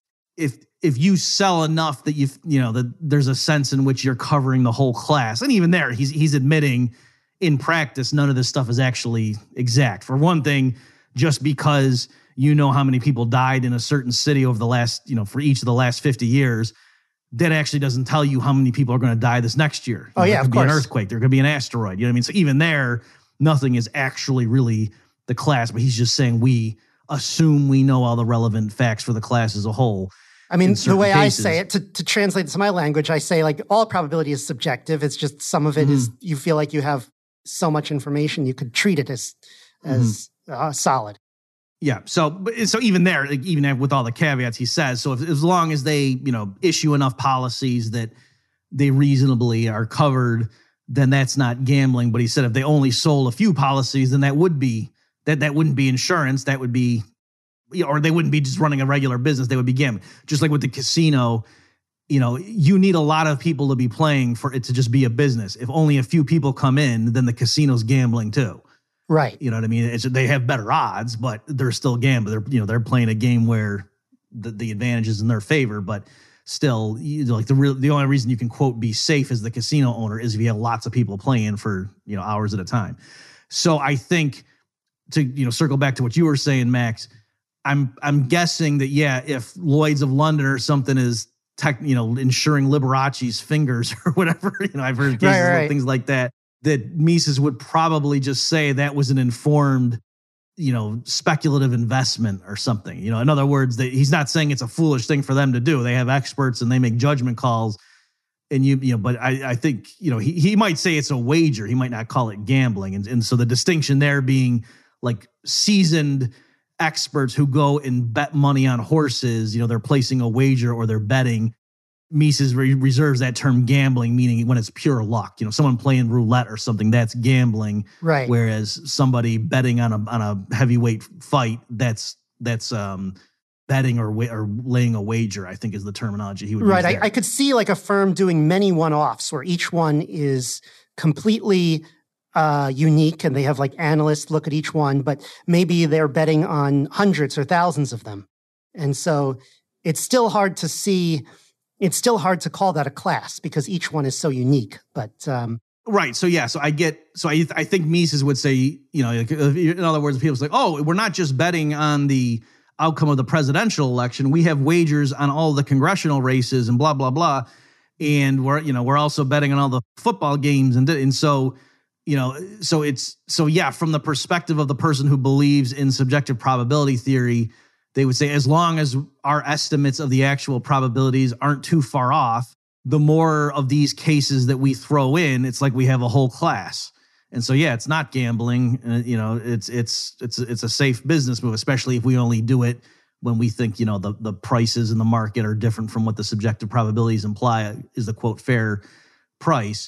if if you sell enough that you you know that there's a sense in which you're covering the whole class. And even there, he's he's admitting in practice none of this stuff is actually exact. For one thing, just because you know how many people died in a certain city over the last, you know, for each of the last fifty years, that actually doesn't tell you how many people are going to die this next year. Oh, you know, yeah, there could of be course. an earthquake, there could be an asteroid. You know what I mean? So even there, nothing is actually really the class, but he's just saying we assume we know all the relevant facts for the class as a whole. I mean, the way cases. I say it, to, to translate it to my language, I say like all probability is subjective. It's just some of it mm-hmm. is you feel like you have so much information, you could treat it as as mm-hmm. uh, solid. Yeah. So so even there, like, even with all the caveats he says, so if, as long as they, you know, issue enough policies that they reasonably are covered, then that's not gambling. But he said if they only sold a few policies, then that would be, that that wouldn't be insurance. That would be, or they wouldn't be just running a regular business. They would be gambling. Just like with the casino, you know, you need a lot of people to be playing for it to just be a business. If only a few people come in, then the casino's gambling too. Right. You know what I mean? It's, they have better odds, but they're still gambling. They're, you know, they're playing a game where the, the advantage is in their favor, but still, you know, like the real, the only reason you can quote be safe as the casino owner is if you have lots of people playing for, you know, hours at a time. So I think to, you know, circle back to what you were saying, Max, I'm, I'm guessing that, yeah, if Lloyd's of London or something is tech, you know, insuring Liberace's fingers or whatever, you know, I've heard cases right, right. like things like that, that Mises would probably just say that was an informed, you know, speculative investment or something. You know, in other words, that he's not saying it's a foolish thing for them to do. They have experts and they make judgment calls. And you, you know, but I, I think, you know, he he might say it's a wager. He might not call it gambling. And, and so the distinction there being like seasoned experts who go and bet money on horses, you know, they're placing a wager or they're betting. Mises re- reserves that term gambling, meaning when it's pure luck. You know, someone playing roulette or something, that's gambling. Right. Whereas somebody betting on a on a heavyweight fight, that's that's um, betting or wa- or laying a wager, I think is the terminology he would right. use. Right. I, I could see like a firm doing many one-offs where each one is completely uh, unique and they have like analysts look at each one, but maybe they're betting on hundreds or thousands of them. And so it's still hard to see. It's still hard to call that a class because each one is so unique. But um, right, so yeah, so I get, so I I think Mises would say, you know, in other words, people say, oh, we're not just betting on the outcome of the presidential election. We have wagers on all the congressional races and blah blah blah, and we're you know we're also betting on all the football games and and so you know so it's so yeah, from the perspective of the person who believes in subjective probability theory, they would say, as long as our estimates of the actual probabilities aren't too far off, the more of these cases that we throw in, it's like we have a whole class. And so, yeah, it's not gambling. Uh, you know, it's it's it's it's a safe business move, especially if we only do it when we think, you know, the, the prices in the market are different from what the subjective probabilities imply is the quote fair price.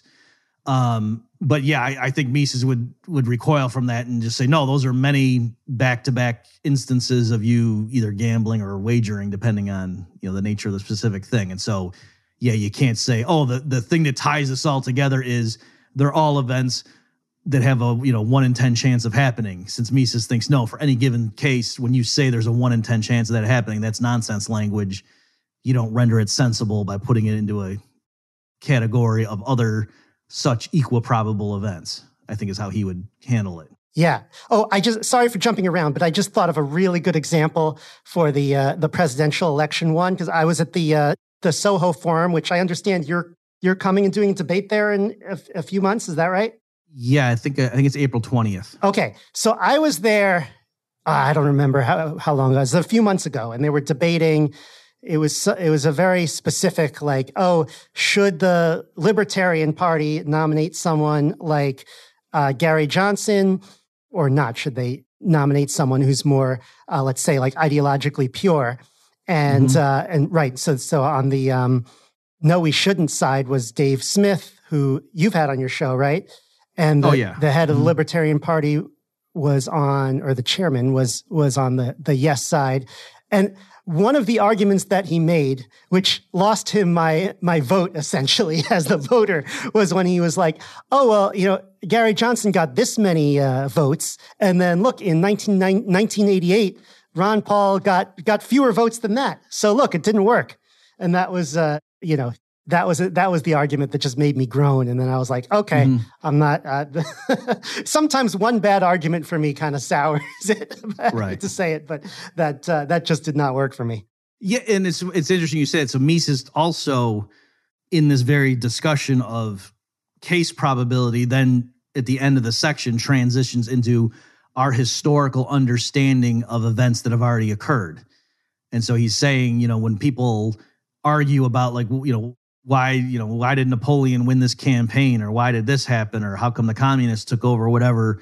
Um, but yeah, I, I think Mises would would recoil from that and just say, no, those are many back-to-back instances of you either gambling or wagering, depending on, you know, the nature of the specific thing. And so, yeah, you can't say, oh, the, the thing that ties this all together is they're all events that have a, you know, one in ten chance of happening. Since Mises thinks, no, for any given case, when you say there's a one in ten chance of that happening, that's nonsense language. You don't render it sensible by putting it into a category of other such equal probable events, I think is how he would handle it. Yeah. Oh, I just, sorry for jumping around, but I just thought of a really good example for the uh, the presidential election one, because I was at the uh, the Soho Forum, which I understand you're you're coming and doing a debate there in a, a few months. Is that right? Yeah, I think I think it's April twentieth. Okay. So I was there, uh, I don't remember how, how long ago, it was a few months ago, and they were debating. It was it was a very specific, like, oh, should the Libertarian Party nominate someone like uh, Gary Johnson or not? Should they nominate someone who's more, uh, let's say, like ideologically pure? And mm-hmm. uh, and right, so so on the um, no, we shouldn't side was Dave Smith, who you've had on your show, right? And the, oh, yeah. the head of the mm-hmm. Libertarian Party was on, or the chairman was was on the the yes side, and one of the arguments that he made, which lost him my my vote essentially as the voter, was when he was like, oh, well, you know, Gary Johnson got this many uh, votes. And then look, in nineteen eighty-eight, Ron Paul got got fewer votes than that. So look, it didn't work. And that was, uh, you know, that was that was the argument that just made me groan. And then I was like, okay, mm-hmm. I'm not. Uh, sometimes one bad argument for me kind of sours it. Right. To say it, but that uh, that just did not work for me. Yeah, and it's it's interesting you said. So Mises also in this very discussion of case probability, then at the end of the section transitions into our historical understanding of events that have already occurred. And so he's saying, you know, when people argue about like, you know, why, you know, why did Napoleon win this campaign, or why did this happen, or how come the communists took over, or whatever,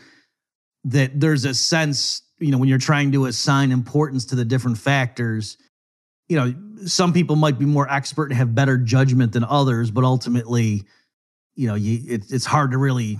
that there's a sense, you know, when you're trying to assign importance to the different factors, you know, some people might be more expert and have better judgment than others, but ultimately, you know, you, it, it's hard to really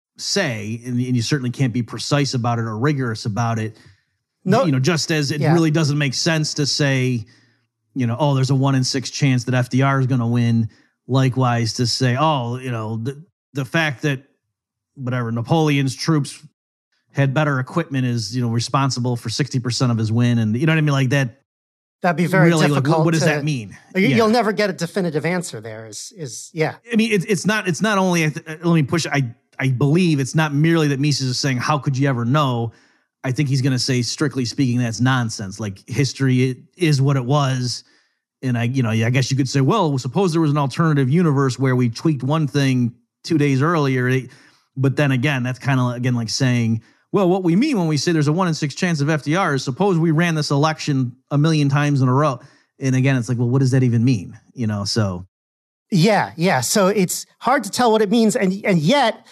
say, and, and you certainly can't be precise about it or rigorous about it. No, you know, just as it yeah. really doesn't make sense to say, you know, oh, there's a one in six chance that F D R is going to win. Likewise, to say, oh, you know, the the fact that whatever Napoleon's troops had better equipment is, you know, responsible for sixty percent of his win, and you know what I mean, like that. That'd be very really, difficult. Like, what, what does to, that mean? You, yeah. You'll never get a definitive answer. There is is yeah. I mean, it, it's not it's not only. Let me push. I I believe it's not merely that Mises is saying, how could you ever know? I think he's going to say, strictly speaking, that's nonsense. Like, history is what it was. And I, you know, I guess you could say, well, suppose there was an alternative universe where we tweaked one thing two days earlier. But then again, that's kind of, again, like saying, well, what we mean when we say there's a one in six chance of F D R is suppose we ran this election a million times in a row. And again, it's like, well, what does that even mean? You know, so. Yeah, yeah. So it's hard to tell what it means. And and yet,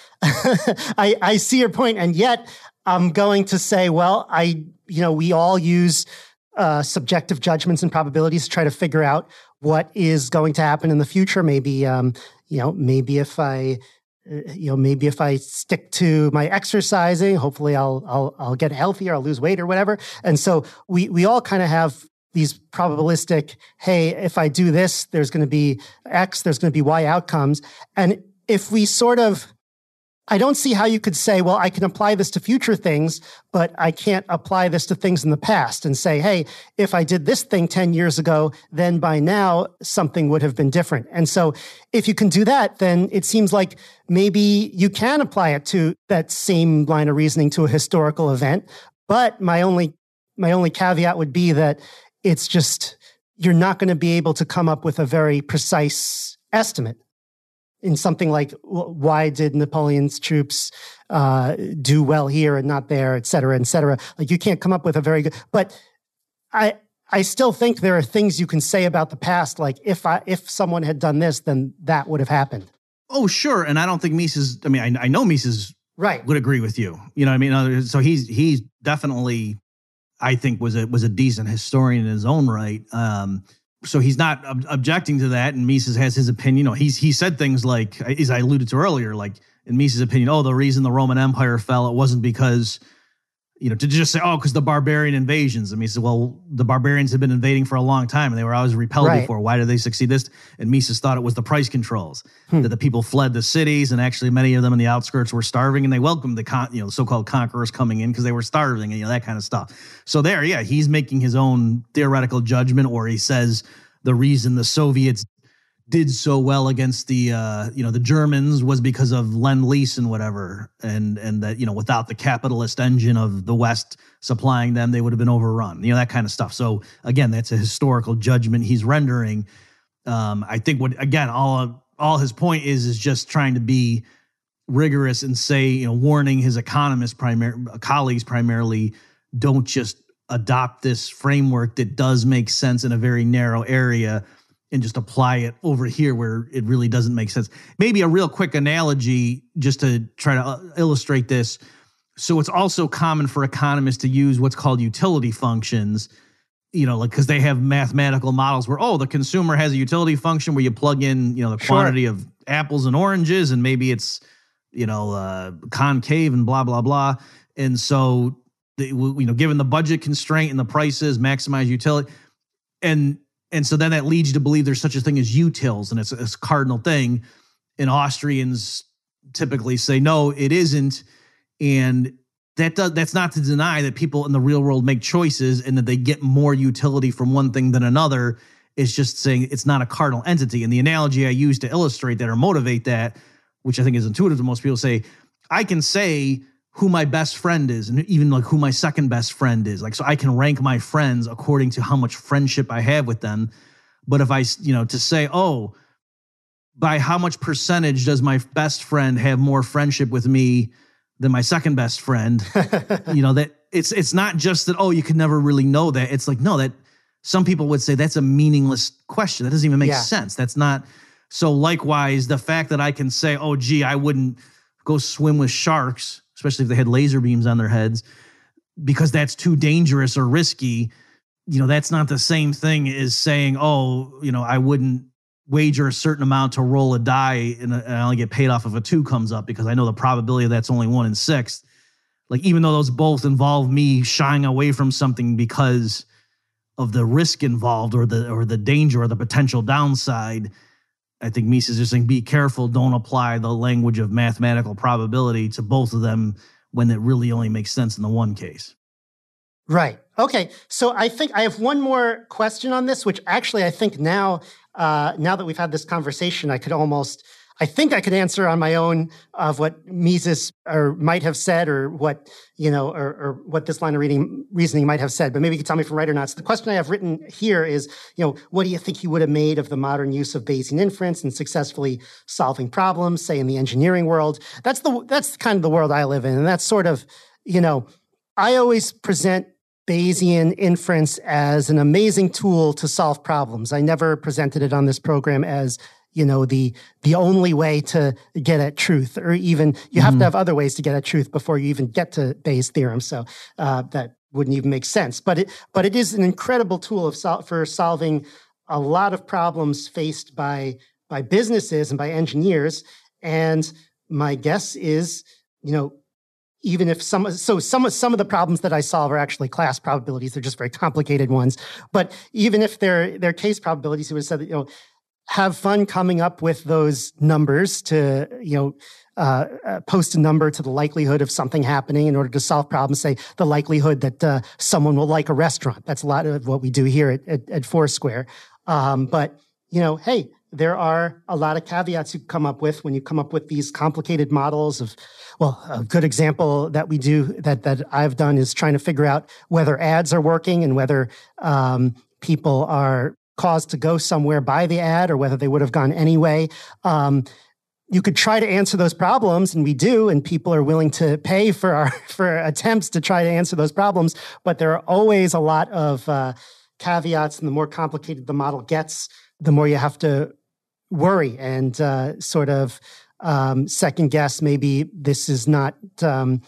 I, I see your point. And yet, I'm going to say, well, I, you know, we all use uh, subjective judgments and probabilities to try to figure out what is going to happen in the future. Maybe, um, you know, maybe if I, uh, you know, maybe if I stick to my exercising, hopefully I'll, I'll, I'll get healthier, I'll lose weight or whatever. And so we, we all kind of have these probabilistic, hey, if I do this, there's going to be X, there's going to be Y outcomes. And if we sort of, I don't see how you could say, well, I can apply this to future things, but I can't apply this to things in the past and say, hey, if I did this thing ten years ago, then by now something would have been different. And so if you can do that, then it seems like maybe you can apply it to that same line of reasoning to a historical event. But my only, my only caveat would be that it's just, you're not going to be able to come up with a very precise estimate. In something like, why did Napoleon's troops uh, do well here and not there, et cetera, et cetera. Like, you can't come up with a very good, but I I still think there are things you can say about the past, like if I if someone had done this, then that would have happened. Oh, sure. And I don't think Mises, I mean, I, I know Mises right. would agree with you. You know what I mean? So he's he's definitely, I think was a was a decent historian in his own right. Um, so he's not ob- objecting to that, and Mises has his opinion. You know, he's he said things like, as I alluded to earlier, like in Mises' opinion, oh, the reason the Roman Empire fell, it wasn't because, you know, to just say, oh, because the barbarian invasions. I mean, he said, well, the barbarians had been invading for a long time, and they were always repelled Right. before. Why did they succeed this? And Mises thought it was the price controls, Hmm. that the people fled the cities, and actually many of them in the outskirts were starving, and they welcomed the con- you know so-called conquerors coming in because they were starving, and you know that kind of stuff. So there, yeah, he's making his own theoretical judgment, or he says the reason the Soviets did so well against the uh, you know the Germans was because of Lend-Lease and whatever, and and that you know without the capitalist engine of the West supplying them, they would have been overrun. You know that kind of stuff. So again, that's a historical judgment he's rendering. Um, I think what again all all his point is is just trying to be rigorous and say, you know, warning his economist primar- colleagues primarily, don't just adopt this framework that does make sense in a very narrow area and just apply it over here where it really doesn't make sense. Maybe a real quick analogy just to try to uh, illustrate this. So it's also common for economists to use what's called utility functions, you know, like because they have mathematical models where, oh, the consumer has a utility function where you plug in, you know, the Sure. quantity of apples and oranges, and maybe it's, you know, uh, concave and blah, blah, blah. And so, the, you know, given the budget constraint and the prices, maximize utility. And And so then that leads you to believe there's such a thing as utils, and it's, it's a cardinal thing. And Austrians typically say, no, it isn't. And that does, that's not to deny that people in the real world make choices and that they get more utility from one thing than another. It's just saying it's not a cardinal entity. And the analogy I use to illustrate that or motivate that, which I think is intuitive to most people, say, I can say who my best friend is and even like who my second best friend is. Like, so I can rank my friends according to how much friendship I have with them. But if I, you know, to say, oh, by how much percentage does my best friend have more friendship with me than my second best friend? You know, that it's, it's not just that, oh, you could never really know that. It's like, no, that some people would say that's a meaningless question. That doesn't even make Yeah. sense. That's not. So likewise, the fact that I can say, oh, gee, I wouldn't go swim with sharks, especially if they had laser beams on their heads, because that's too dangerous or risky. You know, that's not the same thing as saying, oh, you know, I wouldn't wager a certain amount to roll a die and, and I only get paid off if a two comes up because I know the probability of that's only one in six. Like, even though those both involve me shying away from something because of the risk involved or the or the danger or the potential downside, I think Mises is just saying, be careful, don't apply the language of mathematical probability to both of them when it really only makes sense in the one case. Right. Okay. So I think I have one more question on this, which actually I think now, uh, now that we've had this conversation, I could almost, I think I could answer on my own of what Mises or might have said, or what, you know, or, or what this line of reading reasoning might have said. But maybe you can tell me if I'm right or not. So the question I have written here is, you know, what do you think he would have made of the modern use of Bayesian inference in successfully solving problems, say in the engineering world? That's the that's kind of the world I live in, and that's sort of, you know, I always present Bayesian inference as an amazing tool to solve problems. I never presented it on this program as, you know, the the only way to get at truth, or even you have Mhm. to have other ways to get at truth before you even get to Bayes' theorem. So uh, that wouldn't even make sense. But it but it is an incredible tool of sol- for solving a lot of problems faced by by businesses and by engineers. And my guess is, you know, even if some, so some, some of the problems that I solve are actually class probabilities. They're just very complicated ones. But even if they're, they're case probabilities, he would have said that, you know, have fun coming up with those numbers to, you know, uh, uh, post a number to the likelihood of something happening in order to solve problems. Say the likelihood that uh, someone will like a restaurant. That's a lot of what we do here at, at, at Foursquare. Um, but, you know, hey, there are a lot of caveats you come up with when you come up with these complicated models of, well, a good example that we do that, that I've done is trying to figure out whether ads are working and whether um, people are caused to go somewhere by the ad or whether they would have gone anyway. Um, you could try to answer those problems, and we do, and people are willing to pay for our for attempts to try to answer those problems. But there are always a lot of uh, caveats, and the more complicated the model gets, the more you have to worry and uh, sort of um, second guess. Maybe this is not um,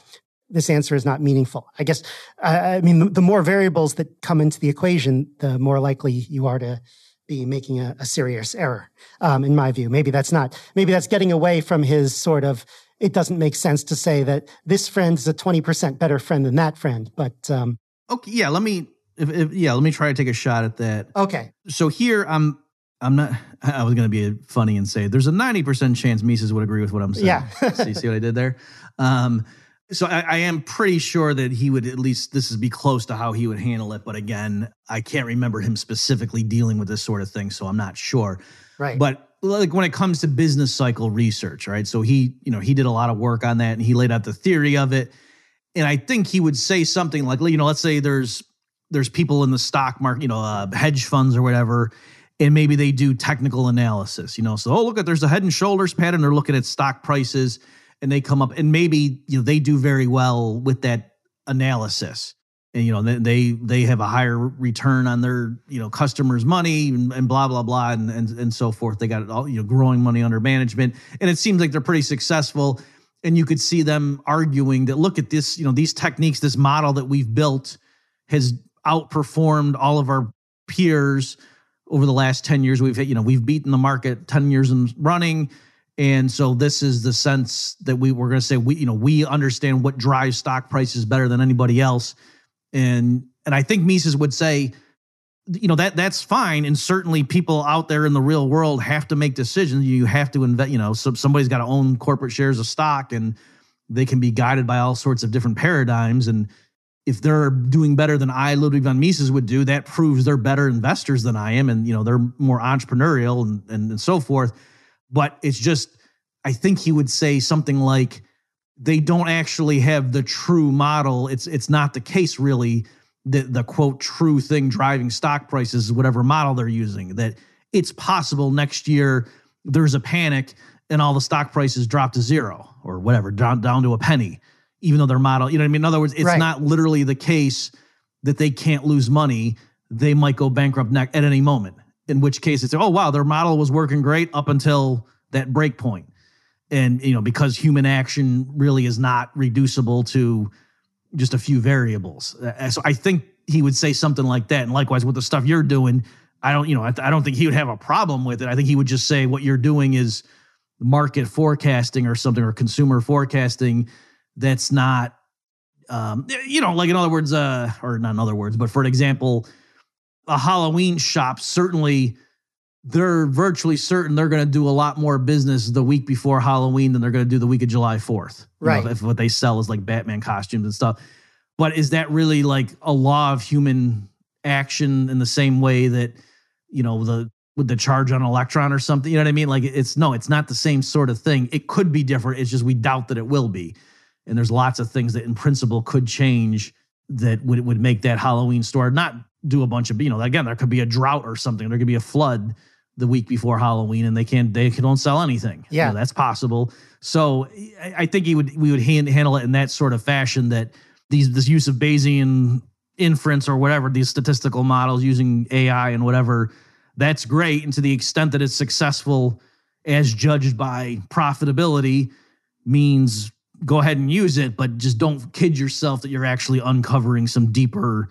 this answer is not meaningful. I guess, uh, I mean, the, the more variables that come into the equation, the more likely you are to be making a, a serious error, um, in my view. Maybe that's not, maybe that's getting away from his sort of, it doesn't make sense to say that this friend is a twenty percent better friend than that friend. But um, okay, yeah, let me, if, if, yeah, let me try to take a shot at that. Okay. So here, I'm, I'm not, I was going to be funny and say there's a ninety percent chance Mises would agree with what I'm saying. Yeah. see, see what I did there? Um, so I, I am pretty sure that he would at least, this would be close to how he would handle it. But again, I can't remember him specifically dealing with this sort of thing, so I'm not sure. Right. But like when it comes to business cycle research, right? So he, you know, he did a lot of work on that and he laid out the theory of it. And I think he would say something like, you know, let's say there's, there's people in the stock market, you know, uh, hedge funds or whatever, and maybe they do technical analysis, you know, so, oh, look at, there's a head and shoulders pattern. They're looking at stock prices and they come up and maybe, you know, they do very well with that analysis. And, you know, they, they have a higher return on their, you know, customers' money and, and blah, blah, blah, and, and, and so forth. They got all, you know, growing money under management. And it seems like they're pretty successful. And you could see them arguing that, look at this, you know, these techniques, this model that we've built has outperformed all of our peers over the last ten years. We've, you know, we've beaten the market ten years in running. And so this is the sense that we were going to say, we, you know, we understand what drives stock prices better than anybody else. And, and I think Mises would say, you know, that that's fine. And certainly people out there in the real world have to make decisions. You have to invest, you know, so somebody's got to own corporate shares of stock and they can be guided by all sorts of different paradigms. And if they're doing better than I, Ludwig von Mises, would do, that proves they're better investors than I am. And, you know, they're more entrepreneurial and, and, and so forth. But it's just, I think he would say something like, they don't actually have the true model. It's it's not the case, really, that the, quote, true thing driving stock prices is whatever model they're using. That it's possible next year there's a panic and all the stock prices drop to zero or whatever, down, down to a penny, even though their model, you know what I mean? In other words, it's right. Not literally the case that they can't lose money. They might go bankrupt ne- at any moment, in which case it's, oh, wow, their model was working great up until that break point. And, you know, because human action really is not reducible to just a few variables. So I think he would say something like that. And likewise, with the stuff you're doing, I don't, you know, I, I don't think he would have a problem with it. I think he would just say what you're doing is market forecasting or something, or consumer forecasting. That's not, um, you know, like in other words, uh, or not in other words, but for example, a Halloween shop, certainly they're virtually certain they're going to do a lot more business the week before Halloween than they're going to do the week of July fourth. Right. You know, if what they sell is like Batman costumes and stuff. But is that really like a law of human action in the same way that, you know, the with the charge on an electron or something? You know what I mean? Like it's, no, it's not the same sort of thing. It could be different. It's just we doubt that it will be. And there's lots of things that in principle could change that would, would make that Halloween store not do a bunch of, you know, again, there could be a drought or something. There could be a flood the week before Halloween and they can't, they don't sell anything. Yeah. You know, that's possible. So I, I think he would, we would hand, handle it in that sort of fashion, that these, this use of Bayesian inference or whatever, these statistical models using A I and whatever, that's great. And to the extent that it's successful as judged by profitability means go ahead and use it, but just don't kid yourself that you're actually uncovering some deeper,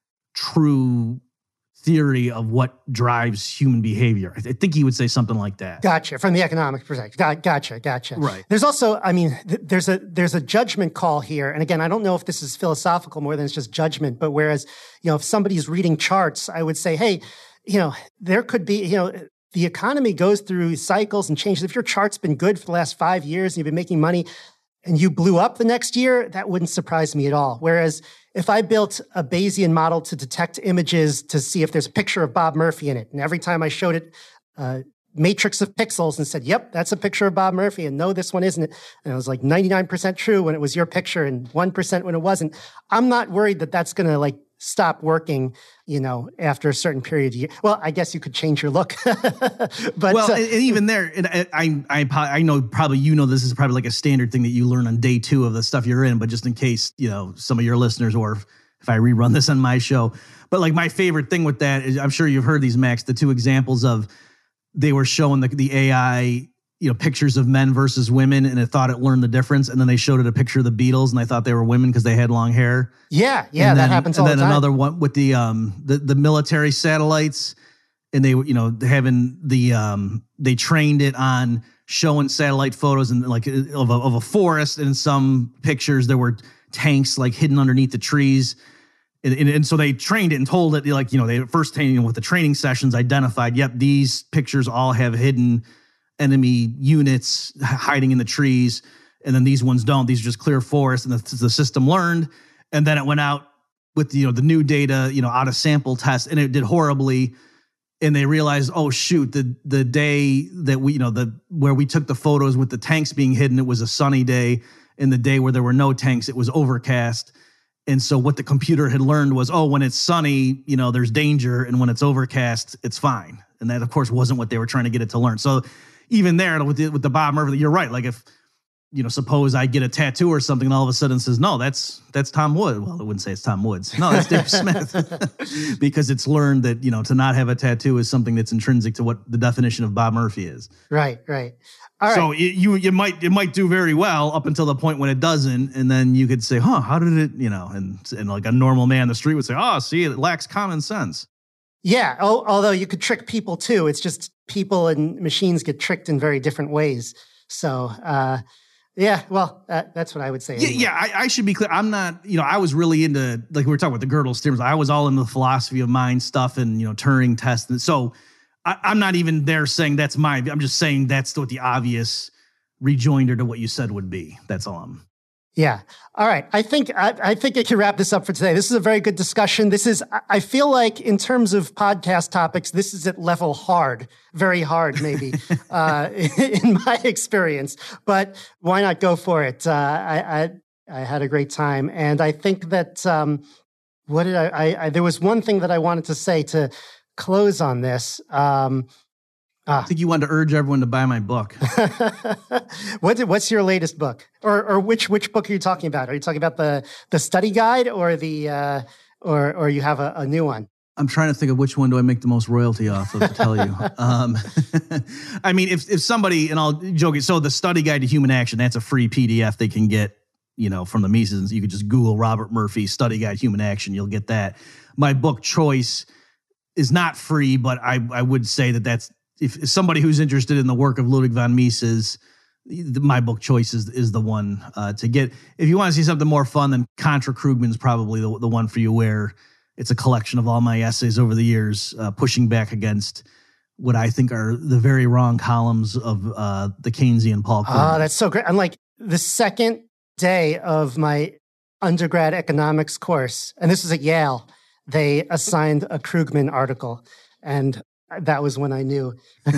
true theory of what drives human behavior. I, th- I think he would say something like that. Gotcha. From the economic perspective. Got, gotcha. Gotcha. Right. There's also, I mean, th- there's a there's a judgment call here. And again, I don't know if this is philosophical more than it's just judgment, but whereas, you know, if somebody's reading charts, I would say, hey, you know, there could be, you know, the economy goes through cycles and changes. If your chart's been good for the last five years and you've been making money and you blew up the next year, that wouldn't surprise me at all. Whereas if I built a Bayesian model to detect images to see if there's a picture of Bob Murphy in it, and every time I showed it a matrix of pixels and said, yep, that's a picture of Bob Murphy, and no, this one isn't, and it was like ninety-nine percent true when it was your picture and one percent when it wasn't, I'm not worried that that's going to like stop working, you know, after a certain period of year. Well, I guess you could change your look. but well, uh, and even there, and I, I, I, I know probably, you know, this is probably like a standard thing that you learn on day two of the stuff you're in, but just in case, you know, some of your listeners, or if, if I rerun this on my show, but like my favorite thing with that is, I'm sure you've heard these, Max, the two examples of, they were showing the, the A I you know, pictures of men versus women, and it thought it learned the difference. And then they showed it a picture of the Beatles, and they thought they were women because they had long hair. Yeah, yeah, and that then, happens all the time. And then another one with the um the, the military satellites, and they, you know, having the um they trained it on showing satellite photos and like of a, of a forest, and in some pictures there were tanks like hidden underneath the trees. And, and, and so they trained it and told it, like, you know, they first, you know, with the training sessions identified, yep, these pictures all have hidden enemy units hiding in the trees. And then these ones don't. These are just clear forest. And the, the system learned. And then it went out with, you know, the new data, you know, out of sample test, and it did horribly. And they realized, oh, shoot, the the day that we, you know, the where we took the photos with the tanks being hidden, it was a sunny day. And the day where there were no tanks, it was overcast. And so what the computer had learned was, oh, when it's sunny, you know, there's danger. And when it's overcast, it's fine. And that, of course, wasn't what they were trying to get it to learn. So even there with the, with the Bob Murphy, you're right. Like if, you know, suppose I get a tattoo or something and all of a sudden says, no, that's that's Tom Wood. Well, I wouldn't say it's Tom Woods. No, that's Dave Smith. Because it's learned that, you know, to not have a tattoo is something that's intrinsic to what the definition of Bob Murphy is. Right, right. All right. So it, you you might it might do very well up until the point when it doesn't, and then you could say, huh, how did it, you know, and and like a normal man on the street would say, oh, see, it lacks common sense. Yeah, oh, although you could trick people too. It's just people and machines get tricked in very different ways. So, uh, yeah, well, uh, that's what I would say. Yeah, anyway. yeah I, I should be clear. I'm not, you know, I was really into, like we were talking about the Gödel's theorems. I was all into the philosophy of mind stuff and, you know, Turing tests. And so I, I'm not even there saying that's my, I'm just saying that's what the obvious rejoinder to what you said would be. That's all I'm. Yeah. All right. I think I, I think I can wrap this up for today. This is a very good discussion. This is, I feel like in terms of podcast topics, this is at level hard, very hard, maybe, uh, in my experience. But why not go for it? Uh, I, I I had a great time, and I think that um, what did I, I, I? There was one thing that I wanted to say to close on this. Um, Ah. I think you wanted to urge everyone to buy my book. What, what's your latest book, or or which which book are you talking about? Are you talking about the the study guide, or the uh, or or you have a, a new one? I'm trying to think of which one do I make the most royalty off of to tell you. Um, I mean, if if somebody, and I'll joke it. So the study guide to human action, that's a free P D F they can get, you know, from the Misons. You could just Google Robert Murphy study guide human action. You'll get that. My book choice is not free, but I I would say that that's. If somebody who's interested in the work of Ludwig von Mises, my book choice is, is the one uh, to get. If you want to see something more fun, then Contra Krugman's probably the, the one for you, where it's a collection of all my essays over the years, uh, pushing back against what I think are the very wrong columns of uh, the Keynesian Paul Krugman. Oh, that's so great. I'm like the second day of my undergrad economics course, and this was at Yale, they assigned a Krugman article, and that was when I knew.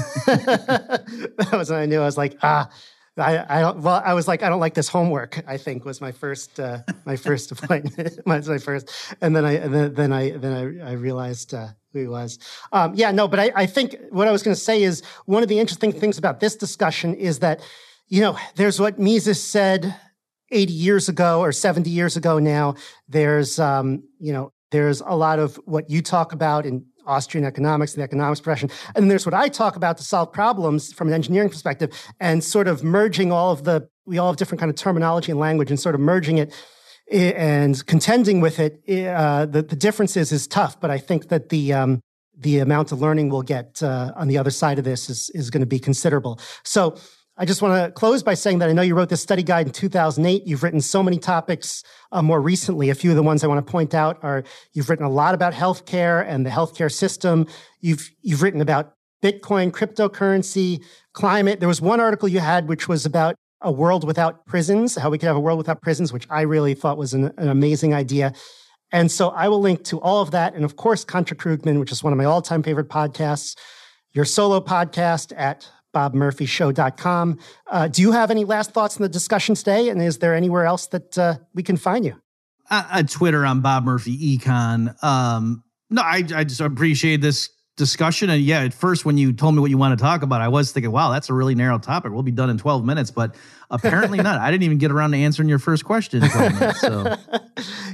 That was when I knew. I was like, ah, I, I don't. Well, I was like, I don't like this homework. I think was my first, uh, my first appointment. my, my first, and then I, and then, then I, then I, I realized uh, who he was. Um, yeah, no, but I, I think what I was going to say is one of the interesting things about this discussion is that, you know, there's what Mises said eighty years ago or seventy years ago now. There's, um, you know, there's a lot of what you talk about in Austrian economics, the economics profession. And then there's what I talk about to solve problems from an engineering perspective, and sort of merging all of the, we all have different kind of terminology and language, and sort of merging it and contending with it. Uh, the, the differences is tough, but I think that the, um, the amount of learning we'll get uh, on the other side of this is, is going to be considerable. So I just want to close by saying that I know you wrote this study guide in two thousand eight. You've written so many topics uh, more recently. A few of the ones I want to point out are you've written a lot about healthcare and the healthcare system. You've you've written about Bitcoin, cryptocurrency, climate. There was one article you had which was about a world without prisons, how we could have a world without prisons, which I really thought was an, an amazing idea. And so I will link to all of that. And of course, Contra Krugman, which is one of my all-time favorite podcasts, your solo podcast at bob murphy show dot com. Uh, do you have any last thoughts on the discussion today? And is there anywhere else that uh, we can find you? Uh, on Twitter, I'm Bob Murphy Econ. Um, no, I, I just appreciate this discussion. And yeah, at first when you told me what you want to talk about, I was thinking, wow, that's a really narrow topic. We'll be done in twelve minutes, but apparently not. I didn't even get around to answering your first question in twelve minutes. So.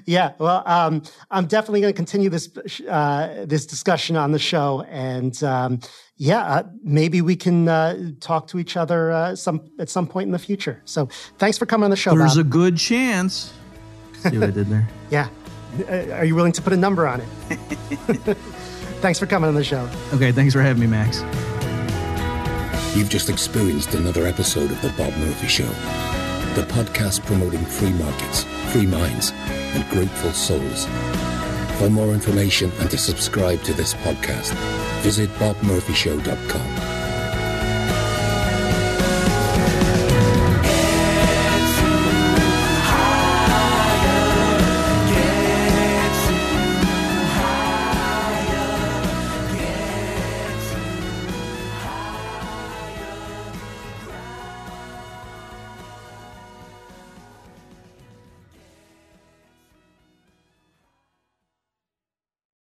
Yeah, well, um, I'm definitely going to continue this uh, this discussion on the show, and um, yeah, uh, maybe we can uh, talk to each other uh, some at some point in the future. So, thanks for coming on the show. There's Bob. a good chance. See what I did there? Yeah. Uh, are you willing to put a number on it? Thanks for coming on the show. Okay, thanks for having me, Max. You've just experienced another episode of The Bob Murphy Show, the podcast promoting free markets, free minds, and grateful souls. For more information and to subscribe to this podcast, visit bob murphy show dot com.